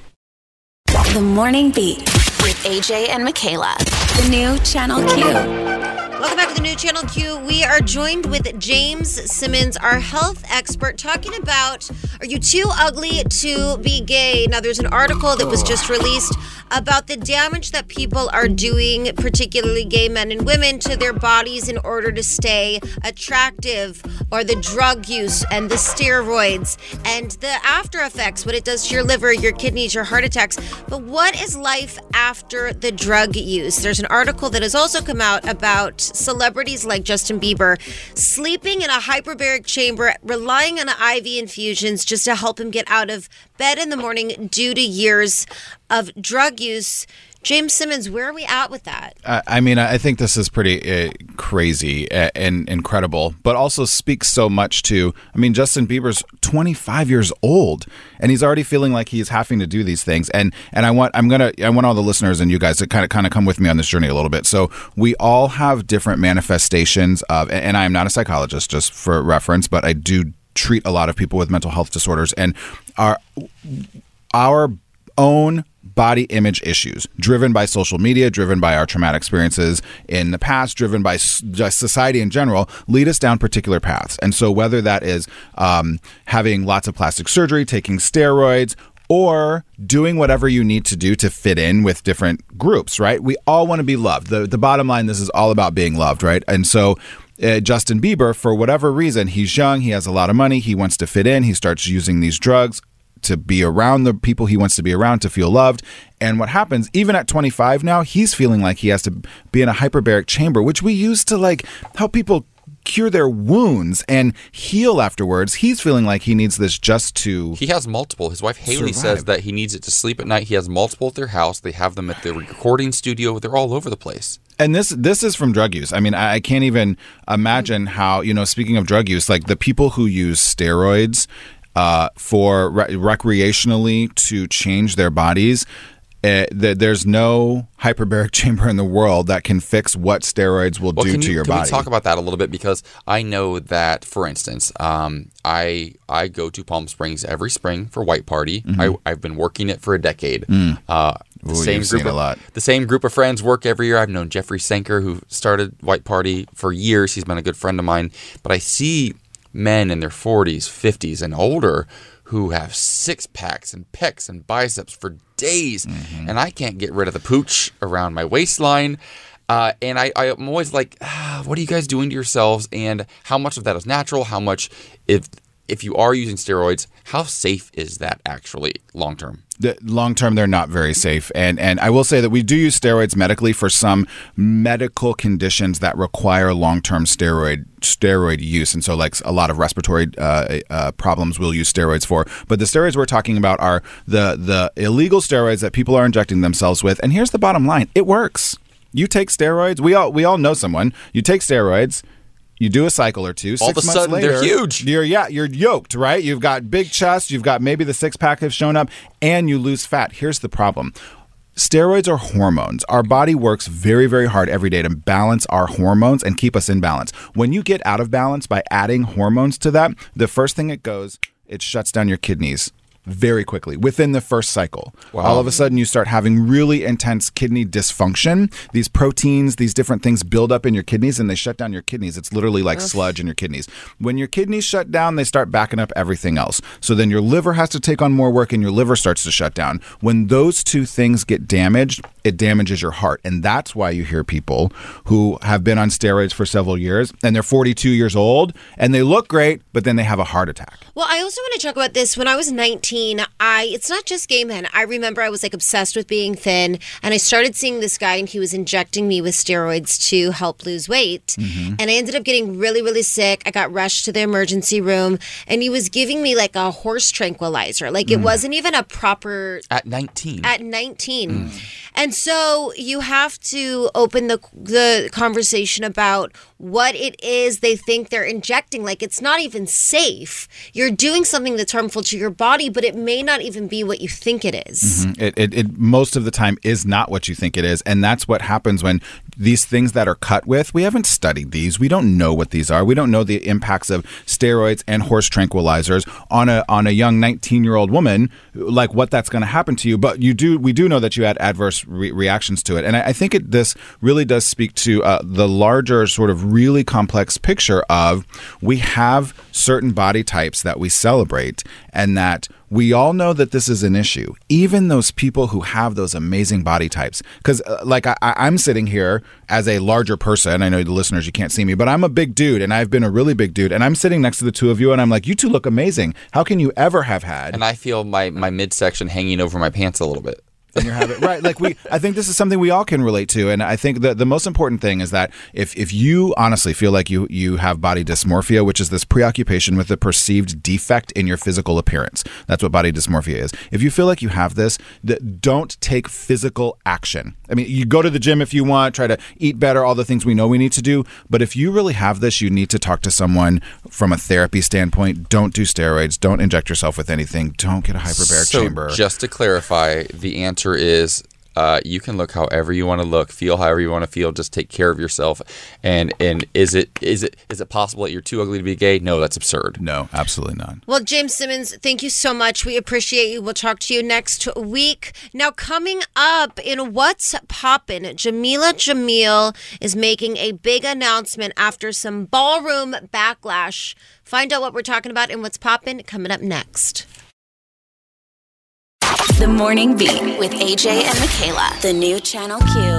The Morning Beat with AJ and Michaela. The new Channel Q. Welcome back to the new Channel Q. We are joined with James Simmons, our health expert, talking about, are you too ugly to be gay? Now, there's an article that was just released about the damage that people are doing, particularly gay men and women, to their bodies in order to stay attractive, or the drug use and the steroids and the after effects, what it does to your liver, your kidneys, your heart attacks. But what is life after the drug use? There's an article that has also come out about celebrities like Justin Bieber sleeping in a hyperbaric chamber, relying on IV infusions just to help him get out of bed in the morning due to years of drug use. James Simmons, where are we at with that? I think this is pretty crazy and incredible, but also speaks so much to, Justin Bieber's 25 years old, and he's already feeling like he's having to do these things. And I want all the listeners and you guys to kind of come with me on this journey a little bit. So we all have different manifestations of, and I am not a psychologist, just for reference, but I do treat a lot of people with mental health disorders, and our own body image issues driven by social media, driven by our traumatic experiences in the past, driven by just society in general, lead us down particular paths. And so whether that is having lots of plastic surgery, taking steroids, or doing whatever you need to do to fit in with different groups, right? We all want to be loved. The bottom line, this is all about being loved, right? And so Justin Bieber, for whatever reason, he's young, he has a lot of money, he wants to fit in, he starts using these drugs to be around the people he wants to be around, to feel loved. And what happens, even at 25 now, he's feeling like he has to be in a hyperbaric chamber, which we use to help people cure their wounds and heal afterwards. He's feeling like he needs this just to He has multiple. His wife Haley survive. says that he needs it to sleep at night. He has multiple at their house. They have them at the recording studio. They're all over the place. And this is from drug use. I can't even imagine how, speaking of drug use, like the people who use steroids for recreationally to change their bodies, there's no hyperbaric chamber in the world that can fix what steroids will do to your body. Can we talk about that a little bit? Because I know that, for instance, I go to Palm Springs every spring for White Party. Mm-hmm. I've been working it for a decade. The same group of friends work every year. I've known Jeffrey Sanker, who started White Party, for years. He's been a good friend of mine. But I see men in their 40s, 50s, and older who have six-packs and pecs and biceps for days, and I can't get rid of the pooch around my waistline. And I'm always like, what are you guys doing to yourselves? And how much of that is natural? How much, if you are using steroids, how safe is that actually long-term? Long-term, they're not very safe. And I will say that we do use steroids medically for some medical conditions that require long-term steroid use. And so like a lot of respiratory problems we'll use steroids for. But the steroids we're talking about are the illegal steroids that people are injecting themselves with. And here's the bottom line. It works. You take steroids. We all know someone. You take steroids. You do a cycle or two. All of a sudden, they're huge. You're yoked, right? You've got big chest. You've got maybe the six-pack have shown up, and you lose fat. Here's the problem. Steroids are hormones. Our body works very, very hard every day to balance our hormones and keep us in balance. When you get out of balance by adding hormones to that, the first thing it shuts down your kidneys very quickly within the first cycle. Wow. All of a sudden you start having really intense kidney dysfunction. These proteins, these different things build up in your kidneys and they shut down your kidneys. It's literally like sludge in your kidneys. When your kidneys shut down, they start backing up everything else. So then your liver has to take on more work and your liver starts to shut down. When those two things get damaged, it damages your heart. And that's why you hear people who have been on steroids for several years and they're 42 years old and they look great, but then they have a heart attack. Well, I also want to talk about this. When I was 19, it's not just gay men. I remember I was obsessed with being thin, and I started seeing this guy, and he was injecting me with steroids to help lose weight. Mm-hmm. And I ended up getting really, really sick. I got rushed to the emergency room, and he was giving me a horse tranquilizer. It wasn't even a proper... At 19. At 19. And so you have to open the conversation about what it is they think they're injecting. It's not even safe. You're doing something that's harmful to your body, but it may not even be what you think it is. Mm-hmm. It most of the time is not what you think it is. And that's what happens when these things that are cut with, we haven't studied these. We don't know what these are. We don't know the impacts of steroids and horse tranquilizers on a young 19-year-old woman, what that's going to happen to you. But we do know that you had adverse reactions to it. And I think this really does speak to the larger sort of really complex picture of we have certain body types that we celebrate and that we all know that this is an issue. Even those people who have those amazing body types. Because I'm sitting here as a larger person. I know the listeners, you can't see me, but I'm a big dude and I've been a really big dude. And I'm sitting next to the two of you and I'm like, you two look amazing. How can you ever have had? And I feel my midsection hanging over my pants a little bit. In your habit, right? Like I think this is something we all can relate to, and I think that the most important thing is that if you honestly feel like you have body dysmorphia, which is this preoccupation with a perceived defect in your physical appearance, that's what body dysmorphia is. If you feel like you have this, don't take physical action. I mean, you go to the gym if you want, try to eat better, all the things we know we need to do. But if you really have this, you need to talk to someone from a therapy standpoint. Don't do steroids. Don't inject yourself with anything. Don't get a hyperbaric chamber. Just to clarify, the answer is you can look however you want to look, feel however you want to feel. Just take care of yourself. And is it possible that you're too ugly to be gay? No, that's absurd. No, absolutely not. Well, James Simmons, thank you so much. We appreciate you. We'll talk to you next week. Now, coming up in What's Poppin', Jamila Jamil is making a big announcement after some ballroom backlash. Find out what we're talking about in What's Poppin' coming up next. The Morning Beat with AJ and Michaela, the new Channel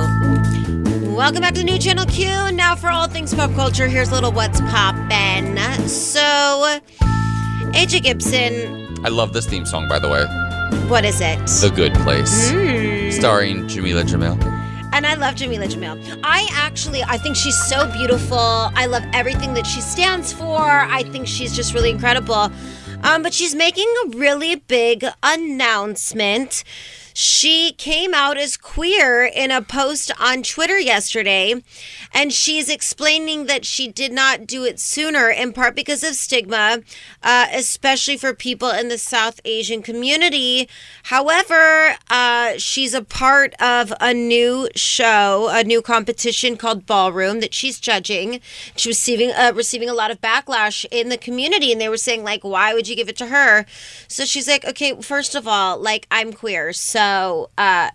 Q. Welcome back to the new Channel Q. Now for all things pop culture, here's a little What's Poppin'. So, AJ Gibson. I love this theme song, by the way. What is it? The Good Place. Starring Jamila Jamil. And I love Jamila Jamil. I think she's so beautiful. I love everything that she stands for. I think she's just really incredible. But she's making a really big announcement. She came out as queer in a post on Twitter yesterday, and she's explaining that she did not do it sooner, in part because of stigma, especially for people in the South Asian community. However, she's a part of a new show, a new competition called Ballroom that she's judging. She's receiving a lot of backlash in the community, and they were saying, like, why would you give it to her? So she's like, okay, first of all, like, I'm queer, so I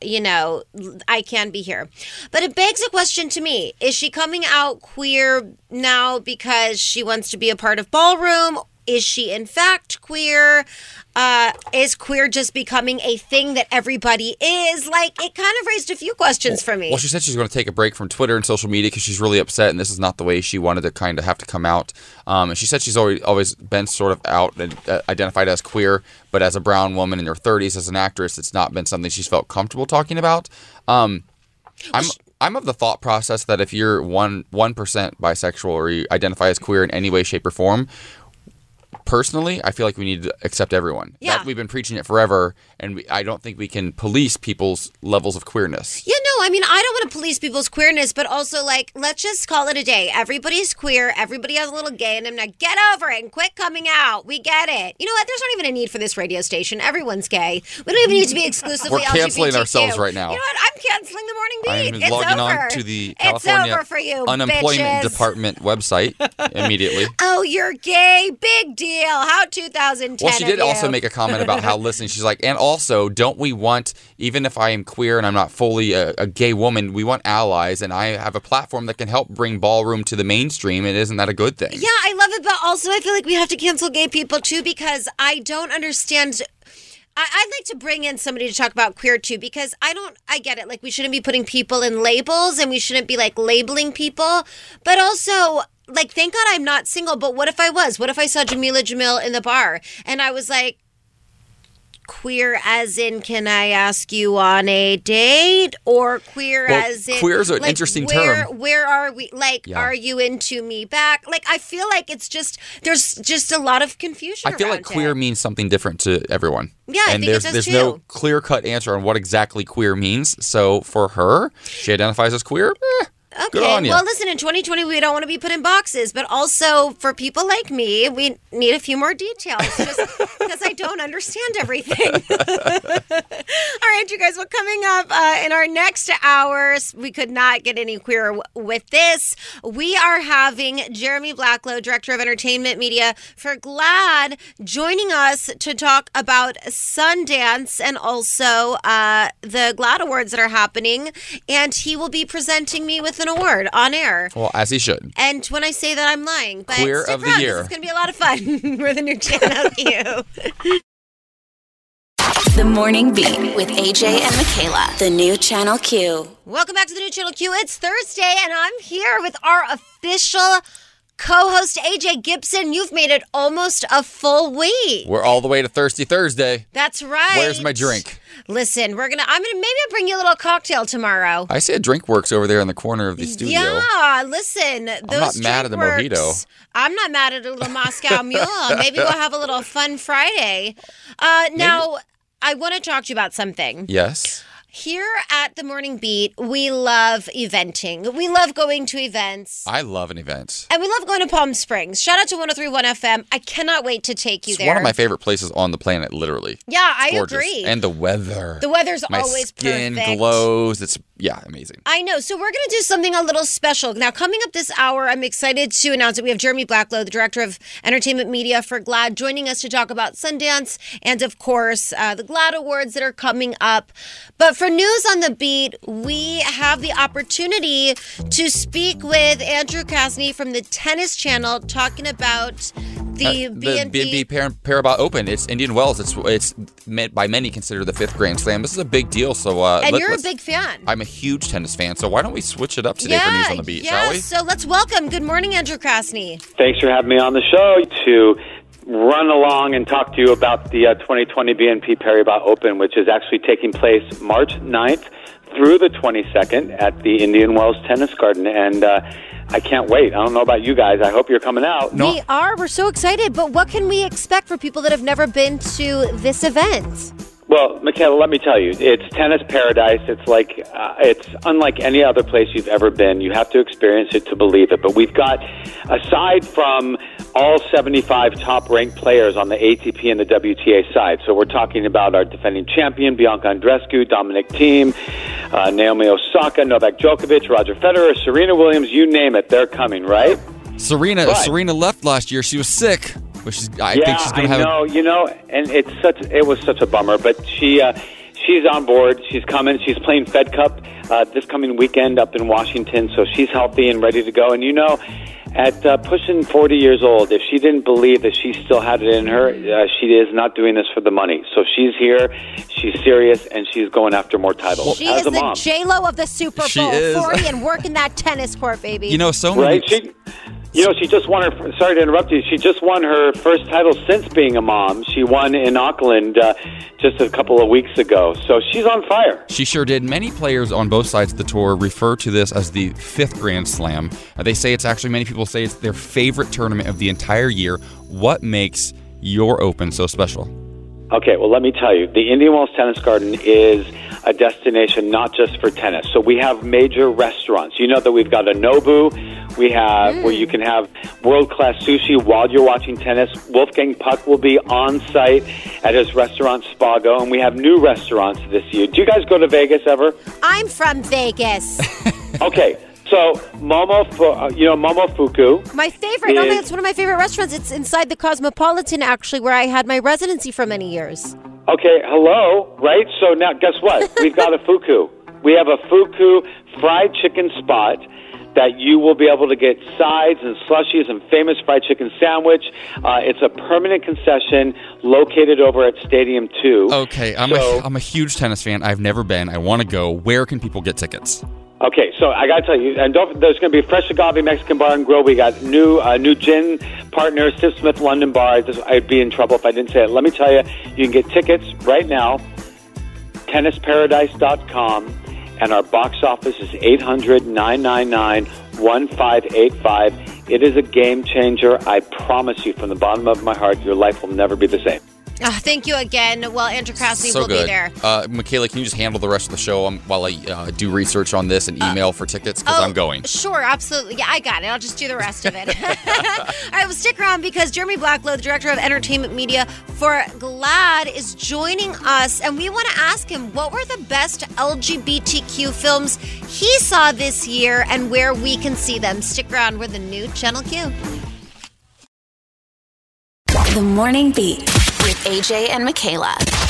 can be here. But it begs a question to me. Is she coming out queer now because she wants to be a part of Ballroom? Is she in fact queer? Is queer just becoming a thing that everybody is? Like, it kind of raised a few questions for me. Well, she said she's going to take a break from Twitter and social media because she's really upset, and this is not the way she wanted to kind of have to come out. And she said she's always been sort of out and identified as queer, but as a brown woman in her 30s, as an actress, it's not been something she's felt comfortable talking about. I'm of the thought process that if you're 1% bisexual or you identify as queer in any way, shape, or form, personally, I feel like we need to accept everyone. Yeah. We've been preaching it forever, and I don't think we can police people's levels of queerness. Yeah, no, I mean, I don't want to police people's queerness, but also, like, let's just call it a day. Everybody's queer. Everybody has a little gay in them. Now get over it and quit coming out. We get it. You know what? There's not even a need for this radio station. Everyone's gay. We don't even need to be exclusively LGBTQ. We're canceling ourselves right now. You know what? I'm canceling the Morning Beat. I'm logging over. on to the It's California over for you, Unemployment bitches. Department website immediately. Oh, you're gay. Big deal. How 2010 Well, she did of you. also make a comment about how listening. She's like, and also, don't we want, even if I am queer and I'm not fully a gay woman, we want allies, and I have a platform that can help bring Ballroom to the mainstream, and isn't that a good thing? Yeah, I love it, but also I feel like we have to cancel gay people too, because I don't understand. I'd like to bring in somebody to talk about queer too, because I get it. Like, we shouldn't be putting people in labels, and we shouldn't be like labeling people, but also, like, thank God I'm not single, but what if I was? What if I saw Jamila Jamil in the bar and I was like, queer as in, can I ask you on a date? Or queer as in, queer is an like, interesting term. Where are we? Like, Are you into me back? Like, I feel like there's just a lot of confusion. I feel like queer means something different to everyone. Yeah, I and think it does there's too. no clear-cut answer on what exactly queer means. So for her, she identifies as queer. Good on you. Well, listen, in 2020, we don't want to be put in boxes, but also for people like me, we need a few more details just because I don't understand everything. All right, you guys, well, coming up in our next hours, we could not get any queerer with this. We are having Jeremy Blacklow, Director of Entertainment Media for GLAAD, joining us to talk about Sundance and also the GLAAD Awards that are happening, and he will be presenting me with an award on air. Well, as he should. And when I say that, I'm lying. But Queer stick of the around, year. It's going to be a lot of fun. We're the new Channel Q. The Morning Beat with AJ and Michaela. The new Channel Q. Welcome back to the new Channel Q. It's Thursday, and I'm here with our official co-host, AJ Gibson. You've made it almost a full week. We're all the way to Thirsty Thursday. That's right. Where's my drink? Listen, I'm gonna maybe I'll bring you a little cocktail tomorrow. I see a drink works over there in the corner of the studio. Yeah, listen. I'm not mad at the mojito. I'm not mad at a little Moscow Mule. Maybe we'll have a little fun Friday. Now, I want to talk to you about something. Yes. Here at The Morning Beat, we love eventing. We love going to events. I love an event. And we love going to Palm Springs. Shout out to 103.1 FM. I cannot wait to take you there. It's one of my favorite places on the planet, literally. Yeah, I gorgeous. Agree. And the weather. The weather's my always skin perfect. glows. It's, amazing. I know. So we're going to do something a little special. Now, coming up this hour, I'm excited to announce that we have Jeremy Blacklow, the Director of Entertainment Media for GLAAD, joining us to talk about Sundance and, of course, the GLAAD Awards that are coming up. But for News on the Beat, we have the opportunity to speak with Andrew Krasny from the Tennis Channel, talking about the BNP Paribas Open. It's Indian Wells. It's by many considered the 5th Grand Slam. This is a big deal. So, and you're a big fan. I'm a huge tennis fan. So why don't we switch it up today for News on the Beat, shall we? So let's welcome. Good morning, Andrew Krasny. Thanks for having me on the show to run along and talk to you about the 2020 BNP Paribas Open, which is actually taking place March 9th through the 22nd at the Indian Wells Tennis Garden. And I can't wait. I don't know about you guys. I hope you're coming out. No. We are. We're so excited. But what can we expect for people that have never been to this event? Well, Michaela, let me tell you, it's tennis paradise. It's like it's unlike any other place you've ever been. You have to experience it to believe it. But we've got, aside from all 75 top-ranked players on the ATP and the WTA side, so we're talking about our defending champion, Bianca Andreescu, Dominic Thiem, Naomi Osaka, Novak Djokovic, Roger Federer, Serena Williams, you name it, they're coming, right? Serena left last year. She was sick. But I think she's going to have and it was such a bummer, but she's on board. She's coming. She's playing Fed Cup this coming weekend up in Washington, so she's healthy and ready to go. And at pushing 40 years old, if she didn't believe that she still had it in her, she is not doing this for the money. So she's here, she's serious, and she's going after more titles. She is the J-Lo of the Super Bowl, she is. 40 and working that tennis court, baby. So many... Right? She just won her, sorry to interrupt you, she just won her first title since being a mom. She won in Auckland just a couple of weeks ago. So she's on fire. She sure did. Many players on both sides of the tour refer to this as the 5th Grand Slam. They say many people say it's their favorite tournament of the entire year. What makes your Open so special? Okay, well, let me tell you, the Indian Wells Tennis Garden is a destination not just for tennis. So we have major restaurants. You know that we've got a Nobu. We have where you can have world-class sushi while you're watching tennis. Wolfgang Puck will be on site at his restaurant Spago, and we have new restaurants this year. Do you guys go to Vegas ever? I'm from Vegas. Okay. So, Momofuku. My favorite. It's one of my favorite restaurants. It's inside the Cosmopolitan, actually, where I had my residency for many years. Okay, hello, right? So now, guess what? We've got a Fuku. We have a Fuku fried chicken spot that you will be able to get sides and slushies and famous fried chicken sandwich. It's a permanent concession located over at Stadium 2. Okay, I'm a huge tennis fan. I've never been. I want to go. Where can people get tickets? Okay, so I got to tell you, and there's going to be Fresh Agave Mexican Bar and Grill. We got new gin partner, Steve Smith London Bar. I'd be in trouble if I didn't say it. Let me tell you, you can get tickets right now, tennisparadise.com, and our box office is 800-999-1585. It is a game changer. I promise you, from the bottom of my heart, your life will never be the same. Thank you again. Well, Andrew Krasny will be there. Michaela, can you just handle the rest of the show while I do research on this and email for tickets? Because I'm going. Sure, absolutely. Yeah, I got it. I'll just do the rest of it. All right, well, stick around because Jeremy Blacklow, the Director of Entertainment Media for GLAAD, is joining us. And we want to ask him what were the best LGBTQ films he saw this year and where we can see them. Stick around. We're the new Channel Q. The Morning Beat with AJ and Michaela.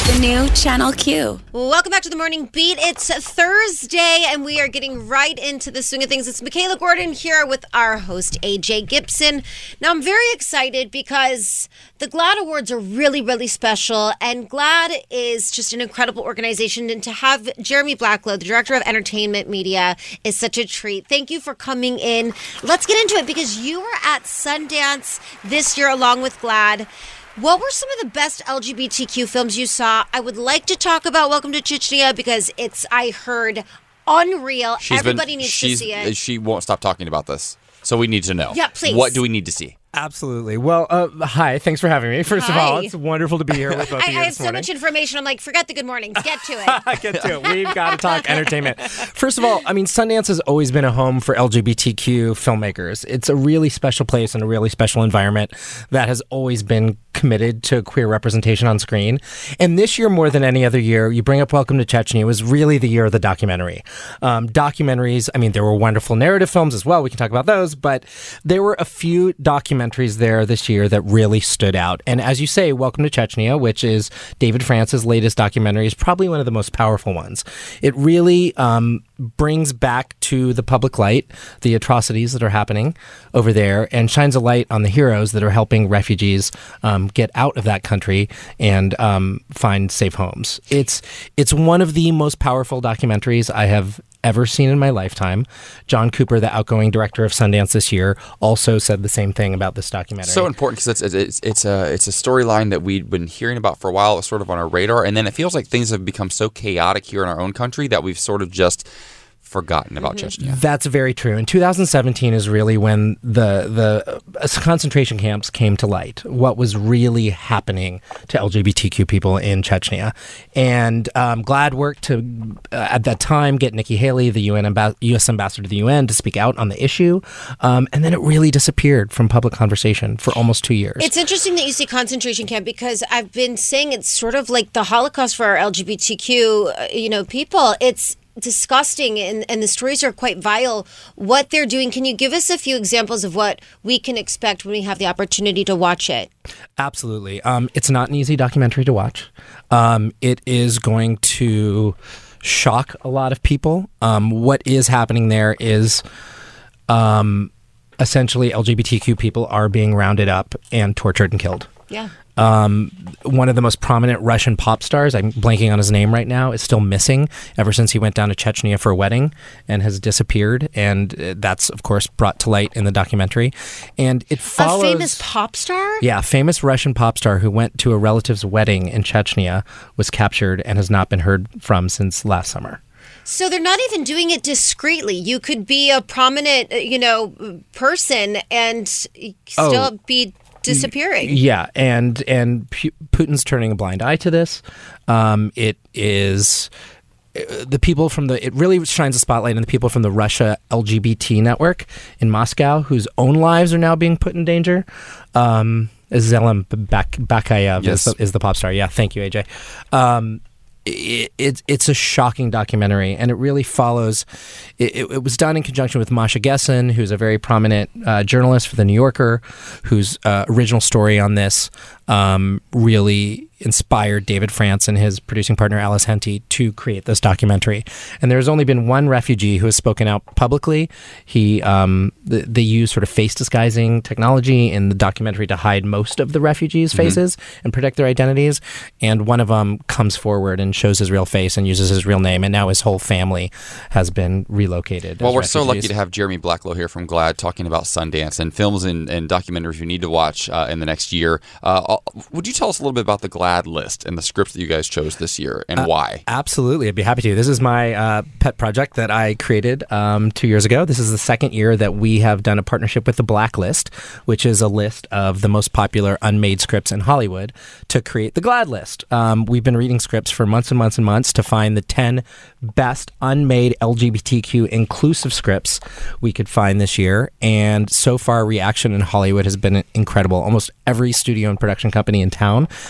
The new Channel Q. Welcome back to the Morning Beat. It's Thursday, and we are getting right into the swing of things. It's Michaela Gordon here with our host, AJ Gibson. Now, I'm very excited because the GLAAD Awards are really, really special, and GLAAD is just an incredible organization, and to have Jeremy Blacklow, the Director of Entertainment Media, is such a treat. Thank you for coming in. Let's get into it, because you were at Sundance this year along with GLAAD. What were some of the best LGBTQ films you saw? I would like to talk about Welcome to Chechnya because it's, I heard, unreal. Everybody needs to see it. She won't stop talking about this. So we need to know. Yeah, please. What do we need to see? Absolutely. Well, hi. Thanks for having me. First of all, it's wonderful to be here with both of you I have this so morning. much information. I'm like, forget the good mornings. Get to it. Get to it. We've got to talk entertainment. First of all, I mean, Sundance has always been a home for LGBTQ filmmakers. It's a really special place and a really special environment that has always been committed to queer representation on screen. And this year, more than any other year, you bring up Welcome to Chechnya, was really the year of the documentary. Documentaries, I mean, there were wonderful narrative films as well. We can talk about those, but there were a few documentaries there this year that really stood out. And as you say, Welcome to Chechnya, which is David France's latest documentary, is probably one of the most powerful ones. It really brings back to the public light the atrocities that are happening over there and shines a light on the heroes that are helping refugees get out of that country and find safe homes. It's one of the most powerful documentaries I have ever seen in my lifetime. John Cooper, the outgoing director of Sundance this year, also said the same thing about this documentary. So important because it's a storyline that we'd been hearing about for a while. It was sort of on our radar, and then it feels like things have become so chaotic here in our own country that we've sort of just forgotten about Chechnya. That's very true. And 2017 is really when the concentration camps came to light, what was really happening to LGBTQ people in Chechnya. And GLAAD worked to, at that time, get Nikki Haley, the U.S. ambassador to the UN, to speak out on the issue. And then it really disappeared from public conversation for almost 2 years. It's interesting that you say concentration camp, because I've been saying it's sort of like the Holocaust for our LGBTQ, people. It's disgusting, and the stories are quite vile. What they're doing, can you give us a few examples of what we can expect when we have the opportunity to watch it? Absolutely. It's not an easy documentary to watch. It is going to shock a lot of people. What is happening there is essentially LGBTQ people are being rounded up and tortured and killed. Yeah. One of the most prominent Russian pop stars, I'm blanking on his name right now, is still missing ever since he went down to Chechnya for a wedding and has disappeared. And that's, of course, brought to light in the documentary. And it follows... A famous pop star? Yeah, a famous Russian pop star who went to a relative's wedding in Chechnya was captured and has not been heard from since last summer. So they're not even doing it discreetly. You could be a prominent, person and still be disappearing. Yeah, and Putin's turning a blind eye to this. It is the people from it really shines a spotlight on the people from the Russia LGBT network in Moscow, whose own lives are now being put in danger. Zelem Bakayev is the pop star. Yeah, thank you, AJ. It's a shocking documentary, and it really follows. It was done in conjunction with Masha Gessen, who's a very prominent journalist for The New Yorker, whose original story on this really inspired David France and his producing partner Alice Henty to create this documentary. And there's only been one refugee who has spoken out publicly. They use sort of face disguising technology in the documentary to hide most of the refugees' faces and protect their identities. And one of them comes forward and shows his real face and uses his real name. And now his whole family has been relocated. Well, we're so lucky to have Jeremy Blacklow here from GLAAD talking about Sundance and films and documentaries you need to watch in the next year. Would you tell us a little bit about the GLAAD list and the scripts that you guys chose this year and why? Absolutely. I'd be happy to. This is my pet project that I created 2 years ago. This is the second year that we have done a partnership with the Blacklist, which is a list of the most popular unmade scripts in Hollywood, to create the GLAAD list. We've been reading scripts for months and months and months to find the 10 best unmade LGBTQ inclusive scripts we could find this year. And so far, reaction in Hollywood has been incredible. Almost every studio and production company in town has come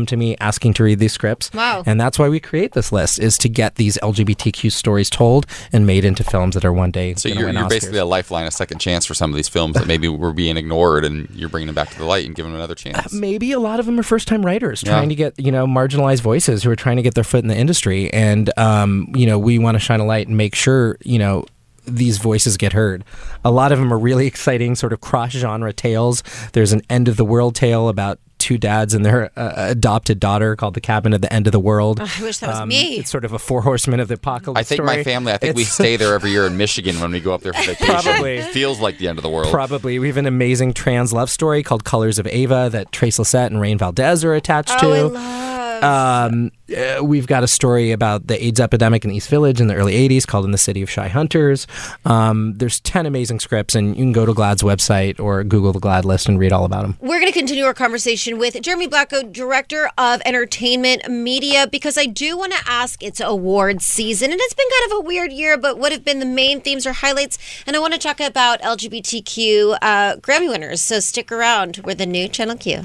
to me asking to read these scripts. Wow. And that's why we create this list, is to get these LGBTQ stories told and made into films that are one day So gonna you're win Oscars. basically a lifeline, a second chance for some of these films that maybe were being ignored, and you're bringing them back to the light and giving them another chance. Maybe a lot of them are first-time writers Yeah. trying to get, marginalized voices who are trying to get their foot in the industry. And, we want to shine a light and make sure, these voices get heard. A lot of them are really exciting sort of cross-genre tales. There's an end-of-the-world tale about two dads and their adopted daughter called The Cabin at the End of the World. I wish that was me. It's sort of a Four Horsemen of the Apocalypse I think story. my family, we stay there every year in Michigan when we go up there for vacation. Probably. It feels like the end of the world. Probably. We have an amazing trans love story called Colors of Ava that Trace Lysette and Rain Valdez are attached to. I love. We've got a story about the AIDS epidemic in East Village in the early 80s called In the City of Shy Hunters. There's 10 amazing scripts, and you can go to GLAAD's website or Google the GLAAD list and read all about them. We're going to continue our conversation with Jeremy Blacko, Director of Entertainment Media, because I do want to ask, it's awards season, and it's been kind of a weird year, but what have been the main themes or highlights? And I want to talk about LGBTQ Grammy winners, so stick around. We're the new Channel Q.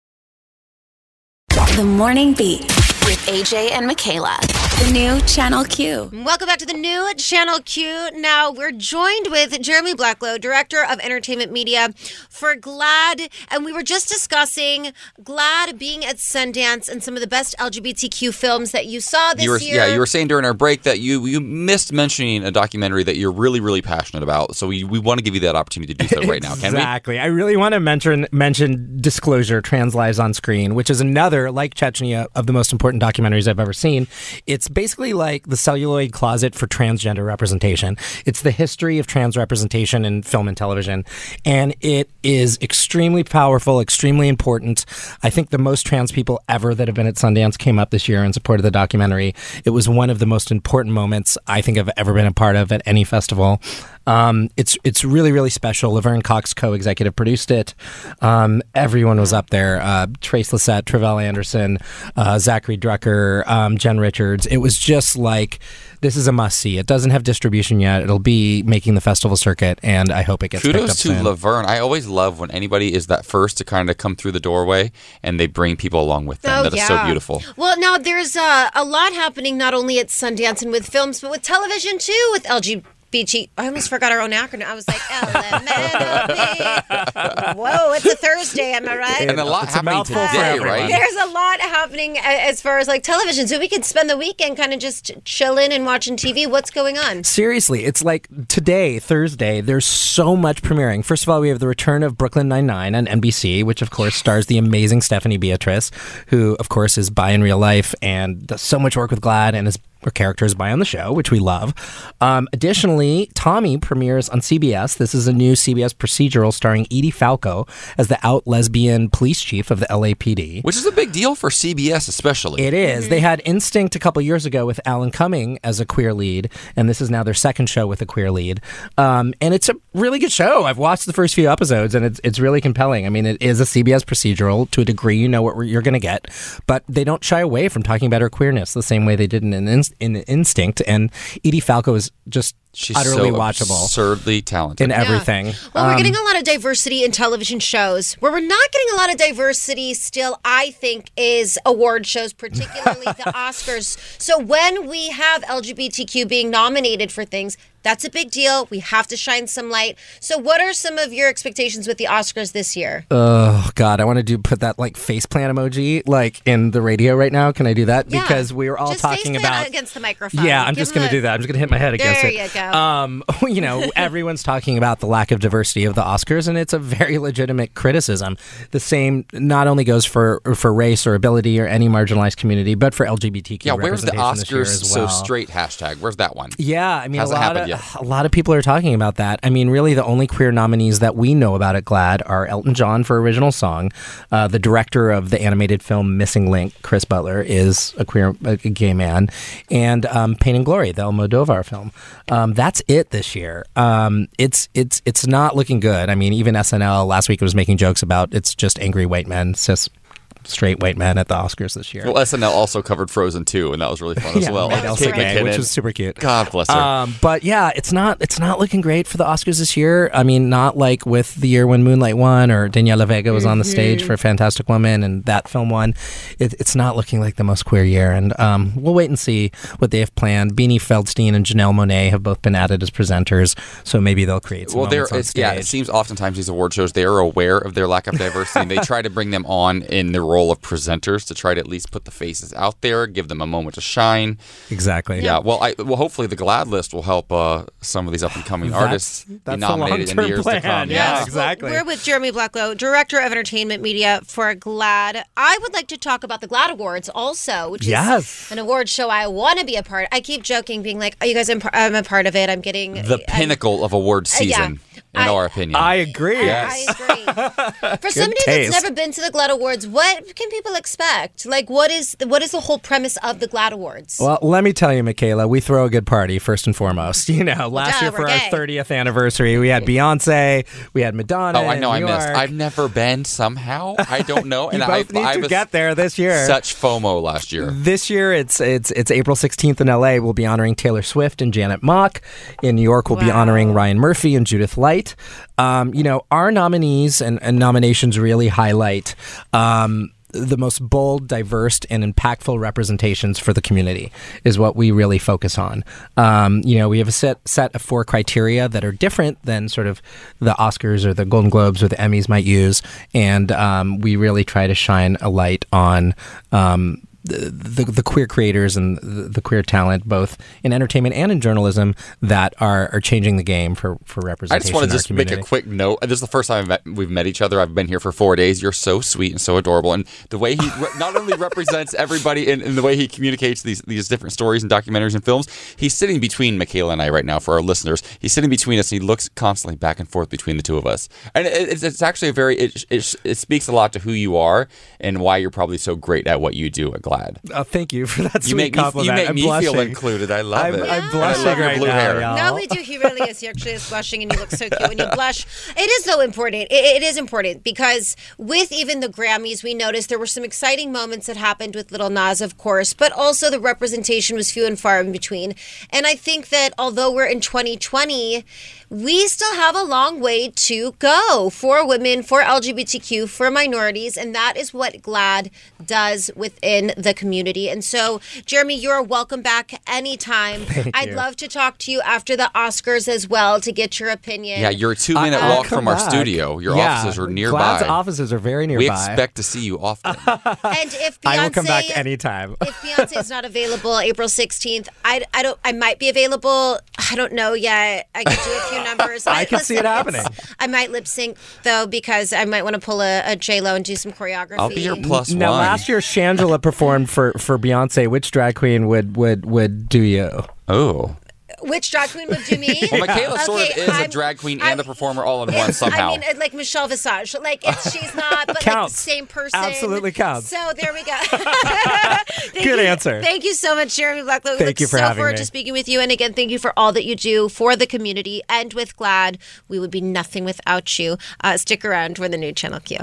The Morning Beat with AJ and Michaela. The new Channel Q. Welcome back to the new Channel Q. Now, we're joined with Jeremy Blacko, Director of Entertainment Media for GLAAD. And we were just discussing GLAAD being at Sundance and some of the best LGBTQ films that you saw this year. Yeah, you were saying during our break that you missed mentioning a documentary that you're really, really passionate about. So we want to give you that opportunity to do so right now. Can we? Exactly. I really want to mention Disclosure, Trans Lives on Screen, which is another, like Chechnya, of the most important documentaries I've ever seen. It's basically like the celluloid closet for transgender representation. It's the history of trans representation in film and television. And it is extremely powerful, extremely important. I think the most trans people ever that have been at Sundance came up this year in support of the documentary. It was one of the most important moments I think I've ever been a part of at any festival. It's really, really special. Laverne Cox co-executive produced it. Everyone was up there. Trace Lysette, Tre'vell Anderson, Zachary Drucker, Jen Richards. It was just like, this is a must-see. It doesn't have distribution yet. It'll be making the festival circuit, and I hope it gets picked up Kudos to soon. Laverne. I always love when anybody is that first to kind of come through the doorway and they bring people along with them. That is so beautiful. Well, now there's a lot happening not only at Sundance and with films, but with television too, with LGBT. I almost forgot our own acronym. I was like, LMNOP. Whoa, it's a Thursday, am I right? And a lot happening today, right? There's a lot happening as far as like television. So we could spend the weekend kind of just chilling and watching TV. What's going on? Seriously, it's like today, Thursday, there's so much premiering. First of all, we have the return of Brooklyn Nine-Nine on NBC, which of course stars the amazing Stephanie Beatrice, who of course is bi in real life and does so much work with GLAAD and is her character is bi on the show, which we love. Additionally, Tommy premieres on CBS. This is a new CBS procedural starring Edie Falco as the out lesbian police chief of the LAPD. Which is a big deal for CBS especially. It is. Mm-hmm. They had Instinct a couple years ago with Alan Cumming as a queer lead, and this is now their second show with a queer lead. And it's a really good show. I've watched the first few episodes, and it's really compelling. I mean, it is a CBS procedural. To a degree, you know what you're going to get, but they don't shy away from talking about her queerness the same way they did in Instinct. And Edie Falco is just utterly so watchable, absurdly talented in everything. Well, we're getting a lot of diversity in television shows. Where we're not getting a lot of diversity still, I think, is award shows, particularly the Oscars. So when we have LGBTQ being nominated for things, that's a big deal. We have to shine some light. So what are some of your expectations with the Oscars this year? Oh, God. I want to put that like faceplant emoji like in the radio right now. Can I do that? Yeah. Because we were all just talking about... against the microphone. Yeah, I'm just going to do that. I'm just going to hit my head against it. There you go. You know, everyone's talking about the lack of diversity of the Oscars, and it's a very legitimate criticism. The same not only goes for race or ability or any marginalized community, but for LGBTQ Yeah, where's the representation this year Oscars as well. so straight hashtag? Where's that one? Yeah, I mean, Hasn't happened yet. A lot of people are talking about that. I mean, really, the only queer nominees that we know about at GLAAD are Elton John for original song. The director of the animated film Missing Link, Chris Butler, is a gay man, and Pain and Glory, the Almodovar film. That's it this year. It's not looking good. I mean, even SNL last week was making jokes about it's just angry white men, cis straight white men at the Oscars this year. Well, SNL also covered Frozen 2, and that was really fun as well. Elsa Gay, which was super cute. God bless her. But yeah, it's not looking great for the Oscars this year. I mean, not like with the year when Moonlight won or Daniela Vega was on the stage for Fantastic Woman and that film won. It's not looking like the most queer year, and we'll wait and see what they have planned. Beanie Feldstein and Janelle Monáe have both been added as presenters, so maybe they'll create some moments on stage. Yeah, it seems oftentimes these award shows, they are aware of their lack of diversity, and they try to bring them on in the role of presenters to try to at least put the faces out there, give them a moment to shine. Exactly. Yeah. Well, hopefully the GLAAD list will help some of these up and coming artists be nominated in the years to come. Yeah, exactly. We're with Jeremy Blacklow, Director of Entertainment Media for GLAAD. I would like to talk about the GLAAD Awards also, which is an award show I want to be a part. I keep joking, being like, "Oh, you guys, I'm a part of it. I'm getting the pinnacle of award season." In our opinion. I agree. Yes. I agree. For somebody that's never been to the GLAAD Awards, what can people expect? Like, what is the whole premise of the GLAAD Awards? Well, let me tell you, Michaela, we throw a good party first and foremost. You know, last year for our 30th anniversary, we had Beyonce, we had Madonna. Oh, I know. I New missed. York. I've never been somehow. I don't know. And I need to get there this year. Such FOMO last year. This year, it's April 16th in LA. We'll be honoring Taylor Swift and Janet Mock. In New York, we'll be honoring Ryan Murphy and Judith Light. You know, our nominees and nominations really highlight the most bold, diverse, and impactful representations for the community is what we really focus on. You know, we have a set of 4 criteria that are different than sort of the Oscars or the Golden Globes or the Emmys might use, and we really try to shine a light on the queer creators and the queer talent, both in entertainment and in journalism, that are changing the game for representation. I just want to make a quick note. This is the first time we've met each other. I've been here for 4 days. You're so sweet and so adorable, and the way he not only represents everybody in the way he communicates these different stories and documentaries and films. He's sitting between Michaela and I right now for our listeners. He's sitting between us, and he looks constantly back and forth between the two of us. And it's actually it speaks a lot to who you are and why you're probably so great at what you do at GLAAD. Thank you for that sweet compliment. You make me feel included. I love it. I'm blushing right blue now, hair. y'all. No, we do. He really is. He actually is blushing, and you look so cute when you blush. It is so important. It is important because with even the Grammys, we noticed there were some exciting moments that happened with Lil Nas, of course, but also the representation was few and far in between. And I think that although we're in 2020, we still have a long way to go for women, for LGBTQ, for minorities, and that is what GLAAD does within the community. And so, Jeremy, you're welcome back anytime. I'd love to talk to you after the Oscars as well to get your opinion. Yeah, you're a 2-minute walk from our studio. Your offices are nearby. GLAAD's offices are very nearby. We expect to see you often. And if Beyonce, I will come back anytime. If Beyonce is not available April 16th, I might be available. I don't know yet. I could do a few numbers. I can see it happening. I might lip sync though because I might want to pull a J-Lo and do some choreography. I'll be your plus now, one. last year Shangela performed for Beyonce. Which drag queen would do you? Oh. Which drag queen would do me? Well, Michaela sort of is a drag queen and a performer all in one somehow. I mean, like Michelle Visage. Like, she's not, but counts. like the same person. Absolutely counts. So there we go. Good answer. Thank you so much, Jeremy Blacklow. Thank you for having me. so forward to speaking with you. And again, thank you for all that you do for the community and with GLAAD. We would be nothing without you. Stick around for the new Channel Q.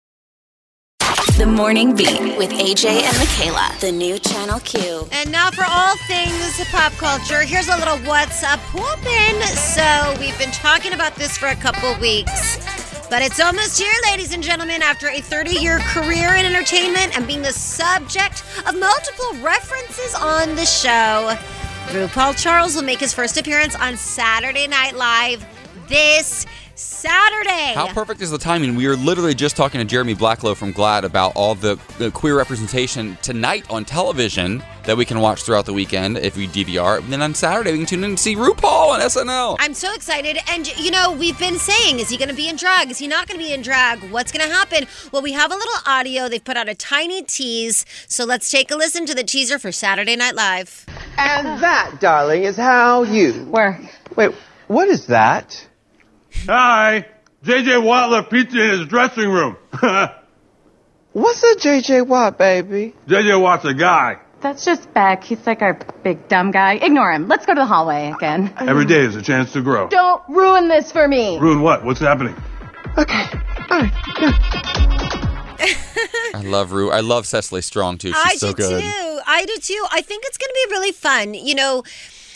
The Morning Beat with AJ and Michaela. The new Channel Q. And now for all things pop culture, here's a little What's Up Poppin'. So we've been talking about this for a couple weeks, but it's almost here, ladies and gentlemen, after a 30-year career in entertainment and being the subject of multiple references on the show. RuPaul Charles will make his first appearance on Saturday Night Live this Saturday. How perfect is the timing? We were literally just talking to Jeremy Blacklow from GLAAD about all the queer representation tonight on television that we can watch throughout the weekend if we DVR. And then on Saturday, we can tune in and see RuPaul on SNL. I'm so excited. And, you know, we've been saying, is he going to be in drag? Is he not going to be in drag? What's going to happen? Well, we have a little audio. They've put out a tiny tease. So let's take a listen to the teaser for Saturday Night Live. And that, darling, is how you... Wait, what is that? Hi, J.J. Watt left pizza in his dressing room. What's a J.J. Watt, baby? J.J. Watt's a guy. That's just Beck. He's like our big dumb guy. Ignore him. Let's go to the hallway again. Every day is a chance to grow. Don't ruin this for me. Ruin what? What's happening? Okay. All right. Go. love Rue. I love Cecily Strong, too. She's so good. I do, too. I think it's going to be really fun. You know,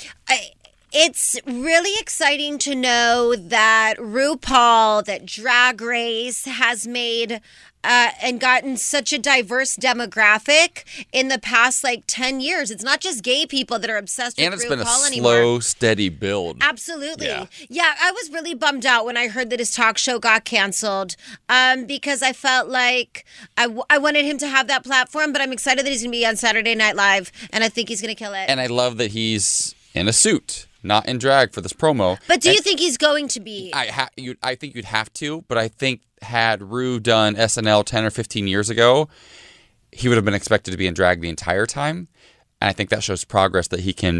it's really exciting to know that RuPaul, that Drag Race has made and gotten such a diverse demographic in the past 10 years. It's not just gay people that are obsessed with RuPaul anymore. And it's been a slow, steady build. Absolutely. Yeah, I was really bummed out when I heard that his talk show got canceled because I felt like I wanted him to have that platform, but I'm excited that he's going to be on Saturday Night Live, and I think he's going to kill it. And I love that he's in a suit, not in drag for this promo. But do you think he's going to be? I think you'd have to, but I think had Rue done SNL 10 or 15 years ago, he would have been expected to be in drag the entire time. And I think that shows progress that he can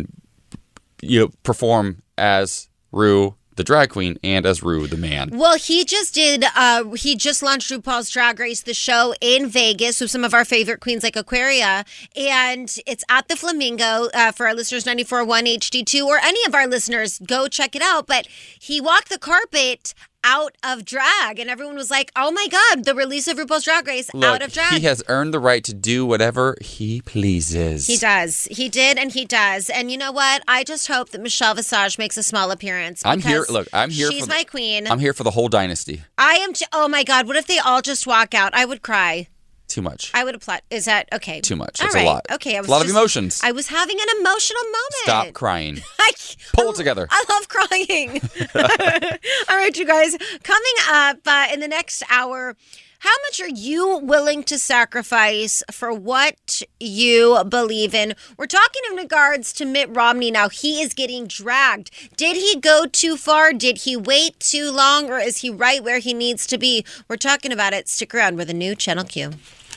perform as Rue the drag queen and as Rue the man. Well, he just launched RuPaul's Drag Race, the show, in Vegas with some of our favorite queens like Aquaria, and it's at the Flamingo. For our listeners, 94.1 HD2, or any of our listeners, go check it out. But he walked the carpet out of drag, and everyone was like, oh my God, the release of RuPaul's Drag Race out of drag. He has earned the right to do whatever he pleases. He does. He did, and he does. And you know what? I just hope that Michelle Visage makes a small appearance. I'm here. She's my queen. I'm here for the whole dynasty. I am. Oh my God, what if they all just walk out? I would cry. Too much. I would applaud. Is that okay? Too much. All It's right. a lot. Okay. A lot of emotions. I was having an emotional moment. Stop crying. Pull it together. I love crying. All right, you guys. Coming up in the next hour, how much are you willing to sacrifice for what you believe in? We're talking in regards to Mitt Romney now. He is getting dragged. Did he go too far? Did he wait too long? Or is he right where he needs to be? We're talking about it. Stick around with a new Channel Q.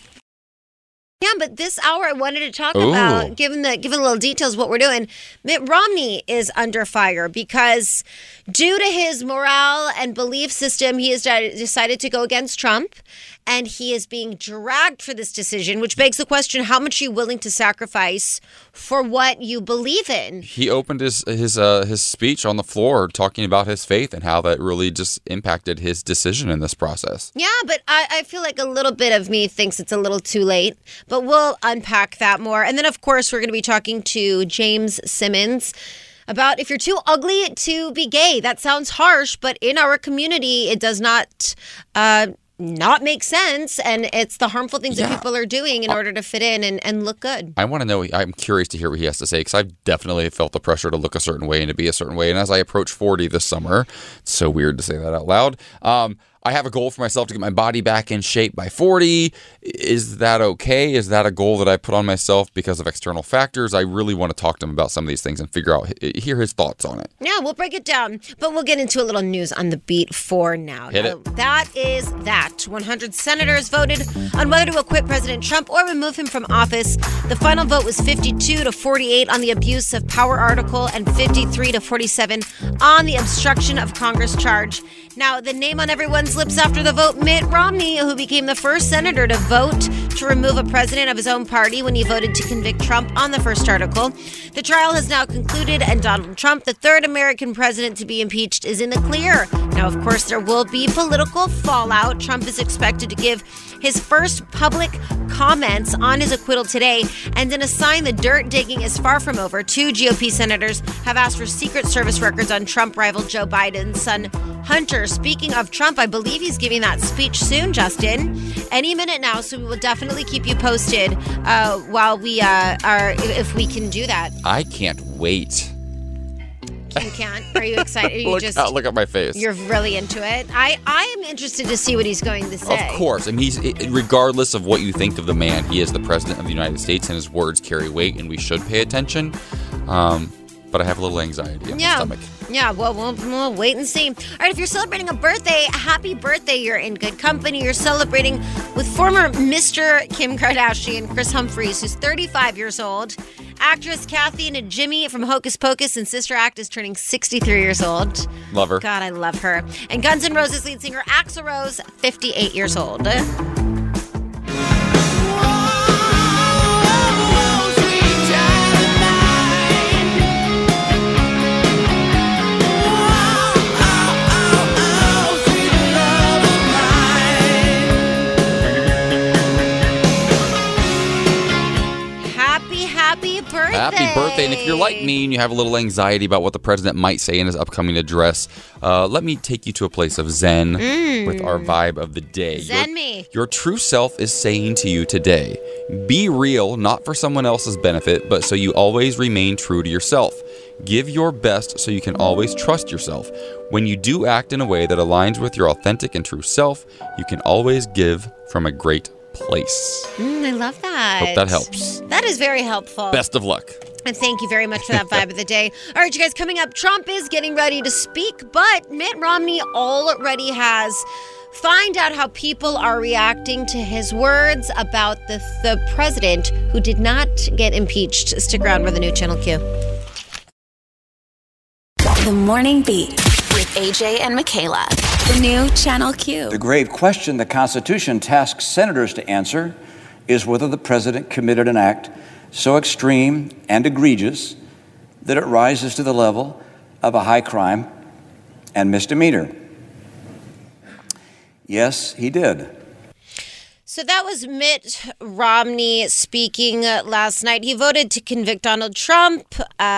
Yeah, but this hour I wanted to talk about, given the little details of what we're doing, Mitt Romney is under fire because due to his morale and belief system, he has decided to go against Trump, and he is being dragged for this decision, which begs the question, how much are you willing to sacrifice for what you believe in? He opened his speech on the floor talking about his faith and how that really just impacted his decision in this process. Yeah, but I feel like a little bit of me thinks it's a little too late. But we'll unpack that more. And then, of course, we're going to be talking to James Simmons about if you're too ugly to be gay. That sounds harsh, but in our community, it does not make sense. And it's the harmful things that people are doing in order to fit in and look good. I want to know, I'm curious to hear what he has to say, because I've definitely felt the pressure to look a certain way and to be a certain way. And as I approach 40 this summer, it's so weird to say that out loud. I have a goal for myself to get my body back in shape by 40. Is that okay? Is that a goal that I put on myself because of external factors? I really want to talk to him about some of these things and hear his thoughts on it. Yeah, we'll break it down, but we'll get into a little news on the beat for now. Hit it. That is that. 100 senators voted on whether to acquit President Trump or remove him from office. The final vote was 52-48 on the abuse of power article and 53-47 on the obstruction of Congress charge. Now, the name on everyone's lips after the vote, Mitt Romney, who became the first senator to vote to remove a president of his own party when he voted to convict Trump on the first article. The trial has now concluded, and Donald Trump, the third American president to be impeached, is in the clear. Now, of course, there will be political fallout. Trump is expected to give his first public comments on his acquittal today, and in a sign the dirt digging is far from over, 2 GOP senators have asked for Secret Service records on Trump rival Joe Biden's son, Hunter. Speaking of Trump, I believe he's giving that speech soon, Justin. Any minute now, so we will definitely keep you posted while we if we can do that. I can't wait. You can't? Are you excited? Are you look at my face. You're really into it. I am interested to see what he's going to say. Of course. I mean, regardless of what you think of the man, he is the president of the United States, and his words carry weight, and we should pay attention. But I have a little anxiety in my stomach. Yeah, well, we'll wait and see. All right, if you're celebrating a birthday, happy birthday. You're in good company. You're celebrating with former Mr. Kim Kardashian, Chris Humphries, who's 35 years old. Actress Kathy Najimy from Hocus Pocus and Sister Act is turning 63 years old. Love her. God, I love her. And Guns N' Roses lead singer Axl Rose, 58 years old. happy birthday. Happy birthday. And if you're like me and you have a little anxiety about what the president might say in his upcoming address, let me take you to a place of zen with our vibe of the day. Zen me. Your true self is saying to you today, be real, not for someone else's benefit, but so you always remain true to yourself. Give your best so you can always trust yourself. When you do act in a way that aligns with your authentic and true self, you can always give from a great place. I love that. Hope that helps. That is very helpful. Best of luck. And thank you very much for that vibe of the day. All right, you guys, coming up, Trump is getting ready to speak, but Mitt Romney already has. Find out how people are reacting to his words about the president who did not get impeached. Stick around with the new Channel Q. The Morning Beat with AJ and Michaela. The new Channel Q. The grave question the Constitution tasks senators to answer is whether the president committed an act so extreme and egregious that it rises to the level of a high crime and misdemeanor. Yes, he did. So that was Mitt Romney speaking last night. He voted to convict Donald Trump.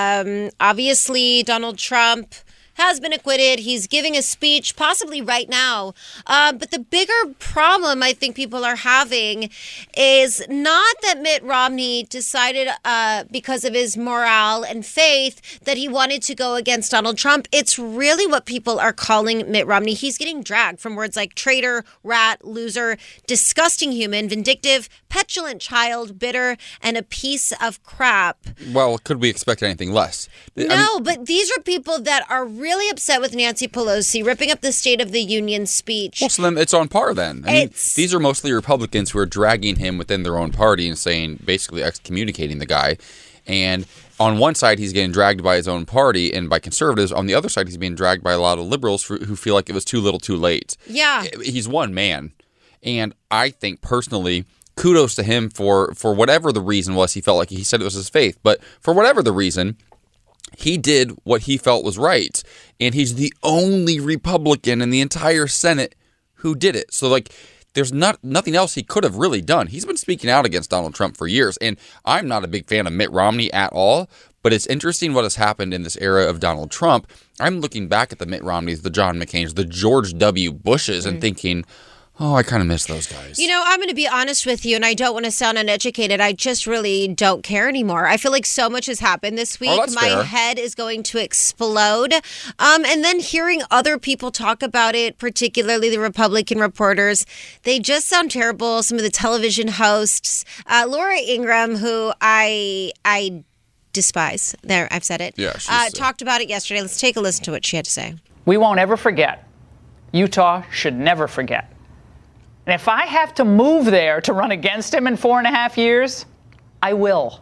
Obviously, Donald Trump has been acquitted. He's giving a speech possibly right now. But the bigger problem I think people are having is not that Mitt Romney decided because of his morale and faith that he wanted to go against Donald Trump. It's really what people are calling Mitt Romney. He's getting dragged from words like traitor, rat, loser, disgusting human, vindictive, petulant child, bitter, and a piece of crap. Well, could we expect anything less? No, but these are people that are really upset with Nancy Pelosi ripping up the State of the Union speech. Well, so then it's on par then. I mean, these are mostly Republicans who are dragging him within their own party and saying, basically excommunicating the guy. And on one side, he's getting dragged by his own party and by conservatives. On the other side, he's being dragged by a lot of liberals who feel like it was too little too late. Yeah. He's one man. And I think personally, kudos to him for whatever the reason was. He felt like he said it was his faith. But for whatever the reason, he did what he felt was right. And he's the only Republican in the entire Senate who did it. So, like, there's nothing else he could have really done. He's been speaking out against Donald Trump for years. And I'm not a big fan of Mitt Romney at all. But it's interesting what has happened in this era of Donald Trump. I'm looking back at the Mitt Romneys, the John McCains, the George W. Bushes, and thinking, oh, I kind of miss those guys. You know, I'm going to be honest with you, and I don't want to sound uneducated. I just really don't care anymore. I feel like so much has happened this week. That's My fair. head is going to explode. And then hearing other people talk about it, particularly the Republican reporters, they just sound terrible. Some of the television hosts, Laura Ingraham, who I despise. There, I've said it. Yeah, she's talked about it yesterday. Let's take a listen to what she had to say. We won't ever forget. Utah should never forget. And if I have to move there to run against him in 4.5 years, I will.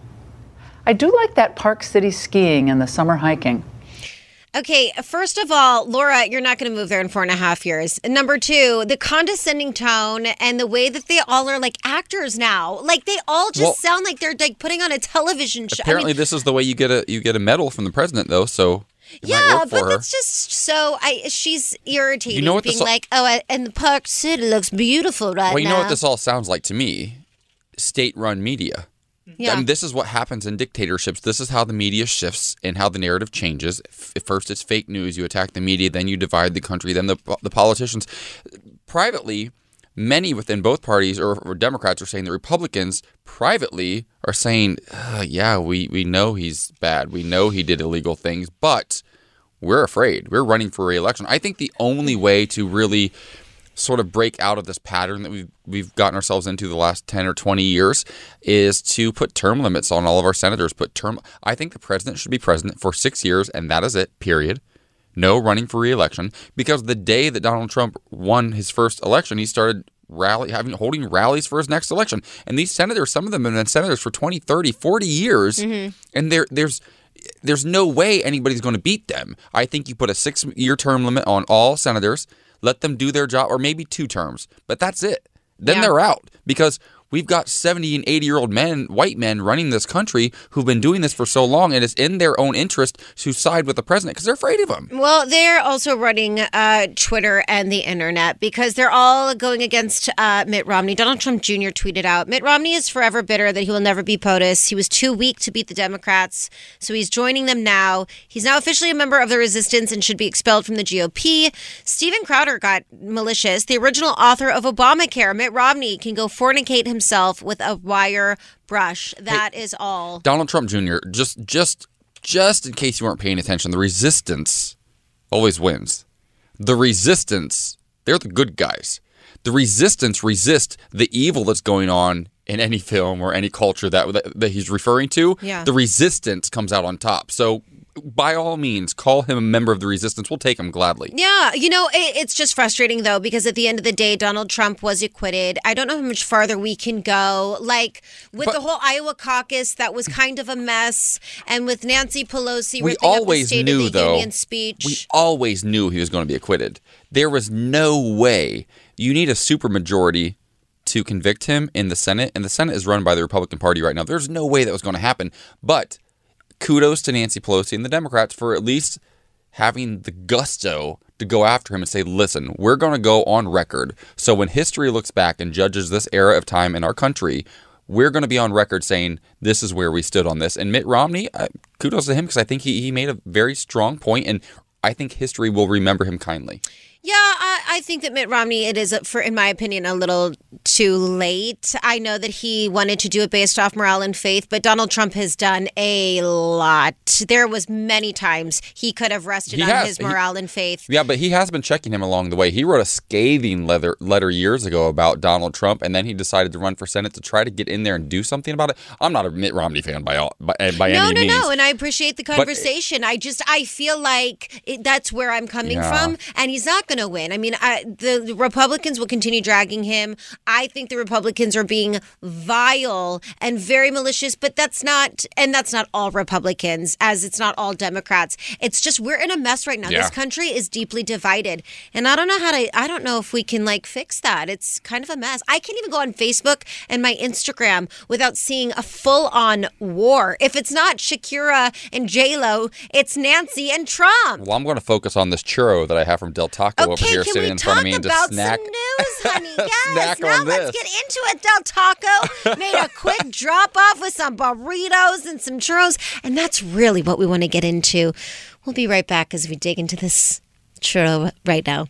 I do like that Park City skiing and the summer hiking. Okay, first of all, Laura, you're not going to move there in 4.5 years. And number two, the condescending tone and the way that they all are like actors now. Like they all just sound like they're like putting on a television show. Apparently, this is the way you get a medal from the president, though. So it might yeah, work for but her. that's just so. She's irritating. You know what being this all- like, oh, and the Park City looks beautiful right now. Well, you know what this all sounds like to me? State-run media. Yeah. I mean, this is what happens in dictatorships. This is how the media shifts and how the narrative changes. First, it's fake news. You attack the media, then you divide the country, then the politicians. Privately, many within both parties or Democrats are saying the Republicans privately are saying, yeah, we know he's bad. We know he did illegal things, but we're afraid. We're running for re-election. I think the only way to really sort of break out of this pattern that we've gotten ourselves into the last 10 or 20 years is to put term limits on all of our senators. I think the president should be president for 6 years, and that is it, period. No running for re-election, because the day that Donald Trump won his first election, he started holding rallies for his next election. And these senators, some of them have been senators for 20, 30, 40 years, and there's no way anybody's going to beat them. I think you put a 6-year term limit on all senators, let them do their job, or maybe 2 terms, but that's it. Then they're out, because We've got 70 and 80-year-old men, white men, running this country who've been doing this for so long, and it's in their own interest to side with the president because they're afraid of him. Well, they're also running Twitter and the internet because they're all going against Mitt Romney. Donald Trump Jr. tweeted out, Mitt Romney is forever bitter that he will never be POTUS. He was too weak to beat the Democrats, so he's joining them now. He's now officially a member of the resistance and should be expelled from the GOP. Steven Crowder got malicious. The original author of Obamacare, Mitt Romney, can go fornicate himself with a wire brush. That is all. Donald Trump Jr., just in case you weren't paying attention, the resistance always wins. The resistance, they're the good guys. The resistance resist the evil that's going on in any film or any culture that he's referring to. Yeah. The resistance comes out on top. So by all means, call him a member of the resistance. We'll take him gladly. Yeah, it's just frustrating, though, because at the end of the day, Donald Trump was acquitted. I don't know how much farther we can go. Like, with the whole Iowa caucus, that was kind of a mess. And with Nancy Pelosi ripping up the State of the Union speech. We always knew he was going to be acquitted. There was no way. You need a supermajority to convict him in the Senate, and the Senate is run by the Republican Party right now. There's no way that was going to happen. But kudos to Nancy Pelosi and the Democrats for at least having the gusto to go after him and say, listen, we're going to go on record. So when history looks back and judges this era of time in our country, we're going to be on record saying this is where we stood on this. And Mitt Romney, kudos to him because I think he made a very strong point, and I think history will remember him kindly. Yeah, I think that Mitt Romney, it is, in my opinion, a little too late. I know that he wanted to do it based off morale and faith, but Donald Trump has done a lot. There was many times he could have rested on his morale and faith. Yeah, but he has been checking him along the way. He wrote a scathing letter years ago about Donald Trump, and then he decided to run for Senate to try to get in there and do something about it. I'm not a Mitt Romney fan by any means. No, and I appreciate the conversation. I feel like that's where I'm coming from, and he's not going to win. I mean, the Republicans will continue dragging him. I think the Republicans are being vile and very malicious, but that's not all Republicans, as it's not all Democrats. It's just we're in a mess right now. Yeah. This country is deeply divided, and I don't know if we can fix that. It's kind of a mess. I can't even go on Facebook and my Instagram without seeing a full-on war. If it's not Shakira and J-Lo, it's Nancy and Trump. Well, I'm going to focus on this churro that I have from Del Taco over here sitting in front of me and just snack. Some news, honey? Yes. Snack now on let's this. get into it. Del Taco made a quick drop off with some burritos and some churros, and that's really what we want to get into. We'll be right back as we dig into this churro right now.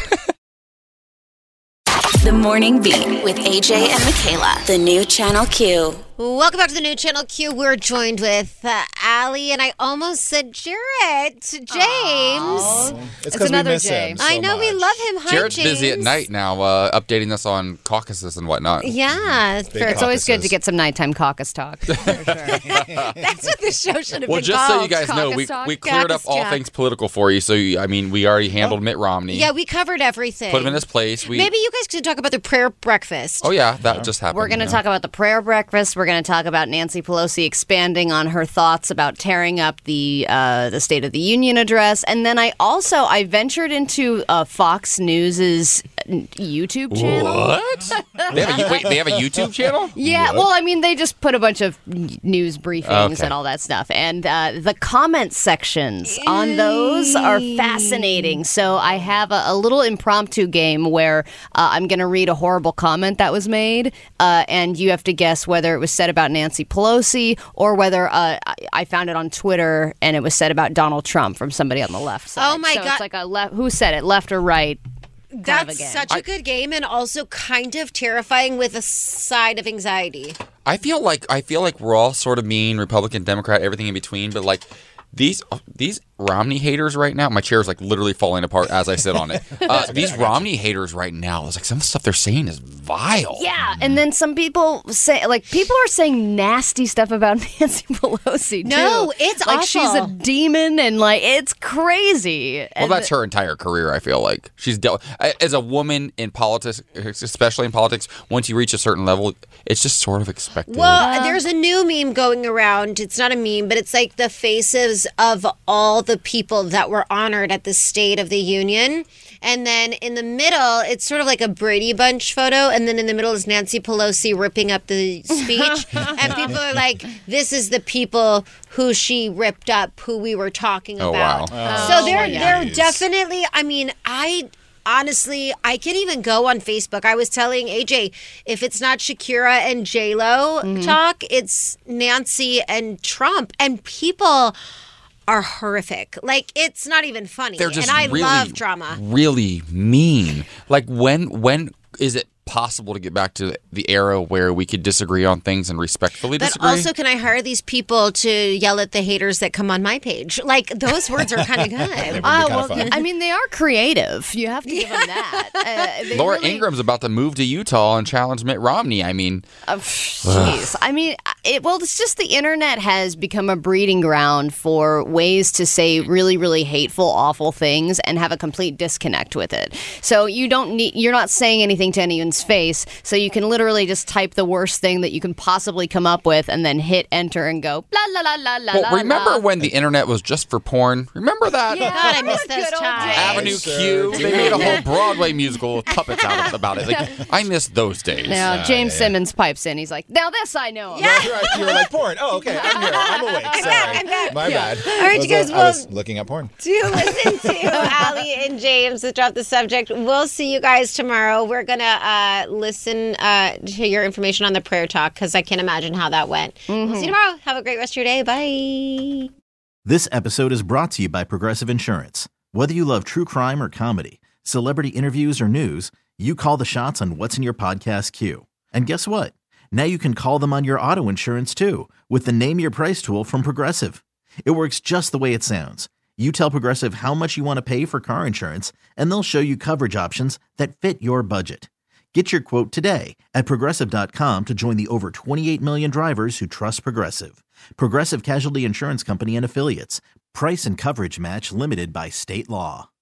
The Morning Beat with AJ and Michaela. The new Channel Q. Welcome back to the new Channel Q. We're joined with Allie, and I almost said Jarrett. James. It's because we miss him so I know, much. we love him. Hi, Jared's James. busy at night now, updating us on caucuses and whatnot. Yeah. It's always good to get some nighttime caucus talk. That's what this show should have Well, been just called. so you guys know, we cleared up Caucus all talk. things political for you. So, we already handled Mitt Romney. Yeah, we covered everything. Put him in his place. Maybe you guys could talk about the prayer breakfast. Oh, yeah, that just happened. We're going to talk about the prayer breakfast. We're going to talk about Nancy Pelosi expanding on her thoughts about tearing up the State of the Union address. And then I ventured into Fox News's YouTube channel. What? They have a YouTube channel? Yeah, What? well, I mean, they just put a bunch of news briefings and all that stuff. And the comment sections on those are fascinating. So I have a little impromptu game where I'm going to read a horrible comment that was made, and you have to guess whether it was said about Nancy Pelosi or whether I found it on Twitter and it was said about Donald Trump from somebody on the left side. Oh, my so God. It's like who said it, left or right? That's such a good game, and also kind of terrifying with a side of anxiety. I feel like we're all sort of mean, Republican, Democrat, everything in between, but these Romney haters right now, my chair is literally falling apart as I sit on it. These Romney haters right now, it's some of the stuff they're saying is vile. Yeah, and then some people say, people are saying nasty stuff about Nancy Pelosi, too. No, it's awful. She's a demon, and, it's crazy. Well, And that's her entire career, I feel like. She's as a woman in politics, especially in politics, once you reach a certain level, it's just sort of expected. Well, there's a new meme going around. It's not a meme, but it's the faces of all the people that were honored at the State of the Union. And then in the middle, it's sort of like a Brady Bunch photo. And then in the middle is Nancy Pelosi ripping up the speech. And people are like, this is the people who she ripped up, who we were talking about. Wow. So they're definitely, I mean, honestly, I can even go on Facebook. I was telling AJ, if it's not Shakira and J-Lo talk, it's Nancy and Trump. And people are horrific. Like, it's not even funny. They're just and I really, love drama. Really mean. Like, when is it possible to get back to the era where we could disagree on things and respectfully But disagree? also, can I hire these people to yell at the haters that come on my page? Like, those words are kind of good. I mean, they are creative. You have to give them that. Laura Ingram's about to move to Utah and challenge Mitt Romney. I mean, jeez. I mean, it's just the internet has become a breeding ground for ways to say really, really hateful, awful things and have a complete disconnect with it. So you're not saying anything to anyone's face, so you can literally just type the worst thing that you can possibly come up with and then hit enter and go la la la la la. Well, remember when the internet was just for porn? Remember that? Yeah, God, I miss those times. Avenue Q. They made a whole Broadway musical with puppets about it. Like, I miss those days. Now James Simmons pipes in. He's like, now this I know. Yeah. That's right. You were like, porn. Oh, okay. I'm here. I'm awake. Sorry. I'm back. My bad. All right, you guys. I was looking at porn. Do listen to Allie and James to Drop the Subject. We'll see you guys tomorrow. We're going to listen to your information on the prayer talk because I can't imagine how that went. We'll see you tomorrow. Have a great rest of your day. Bye. This episode is brought to you by Progressive Insurance. Whether you love true crime or comedy, celebrity interviews or news, you call the shots on what's in your podcast queue. And guess what? Now you can call them on your auto insurance too with the Name Your Price tool from Progressive. It works just the way it sounds. You tell Progressive how much you want to pay for car insurance, and they'll show you coverage options that fit your budget. Get your quote today at Progressive.com to join the over 28 million drivers who trust Progressive. Progressive Casualty Insurance Company and Affiliates. Price and coverage match limited by state law.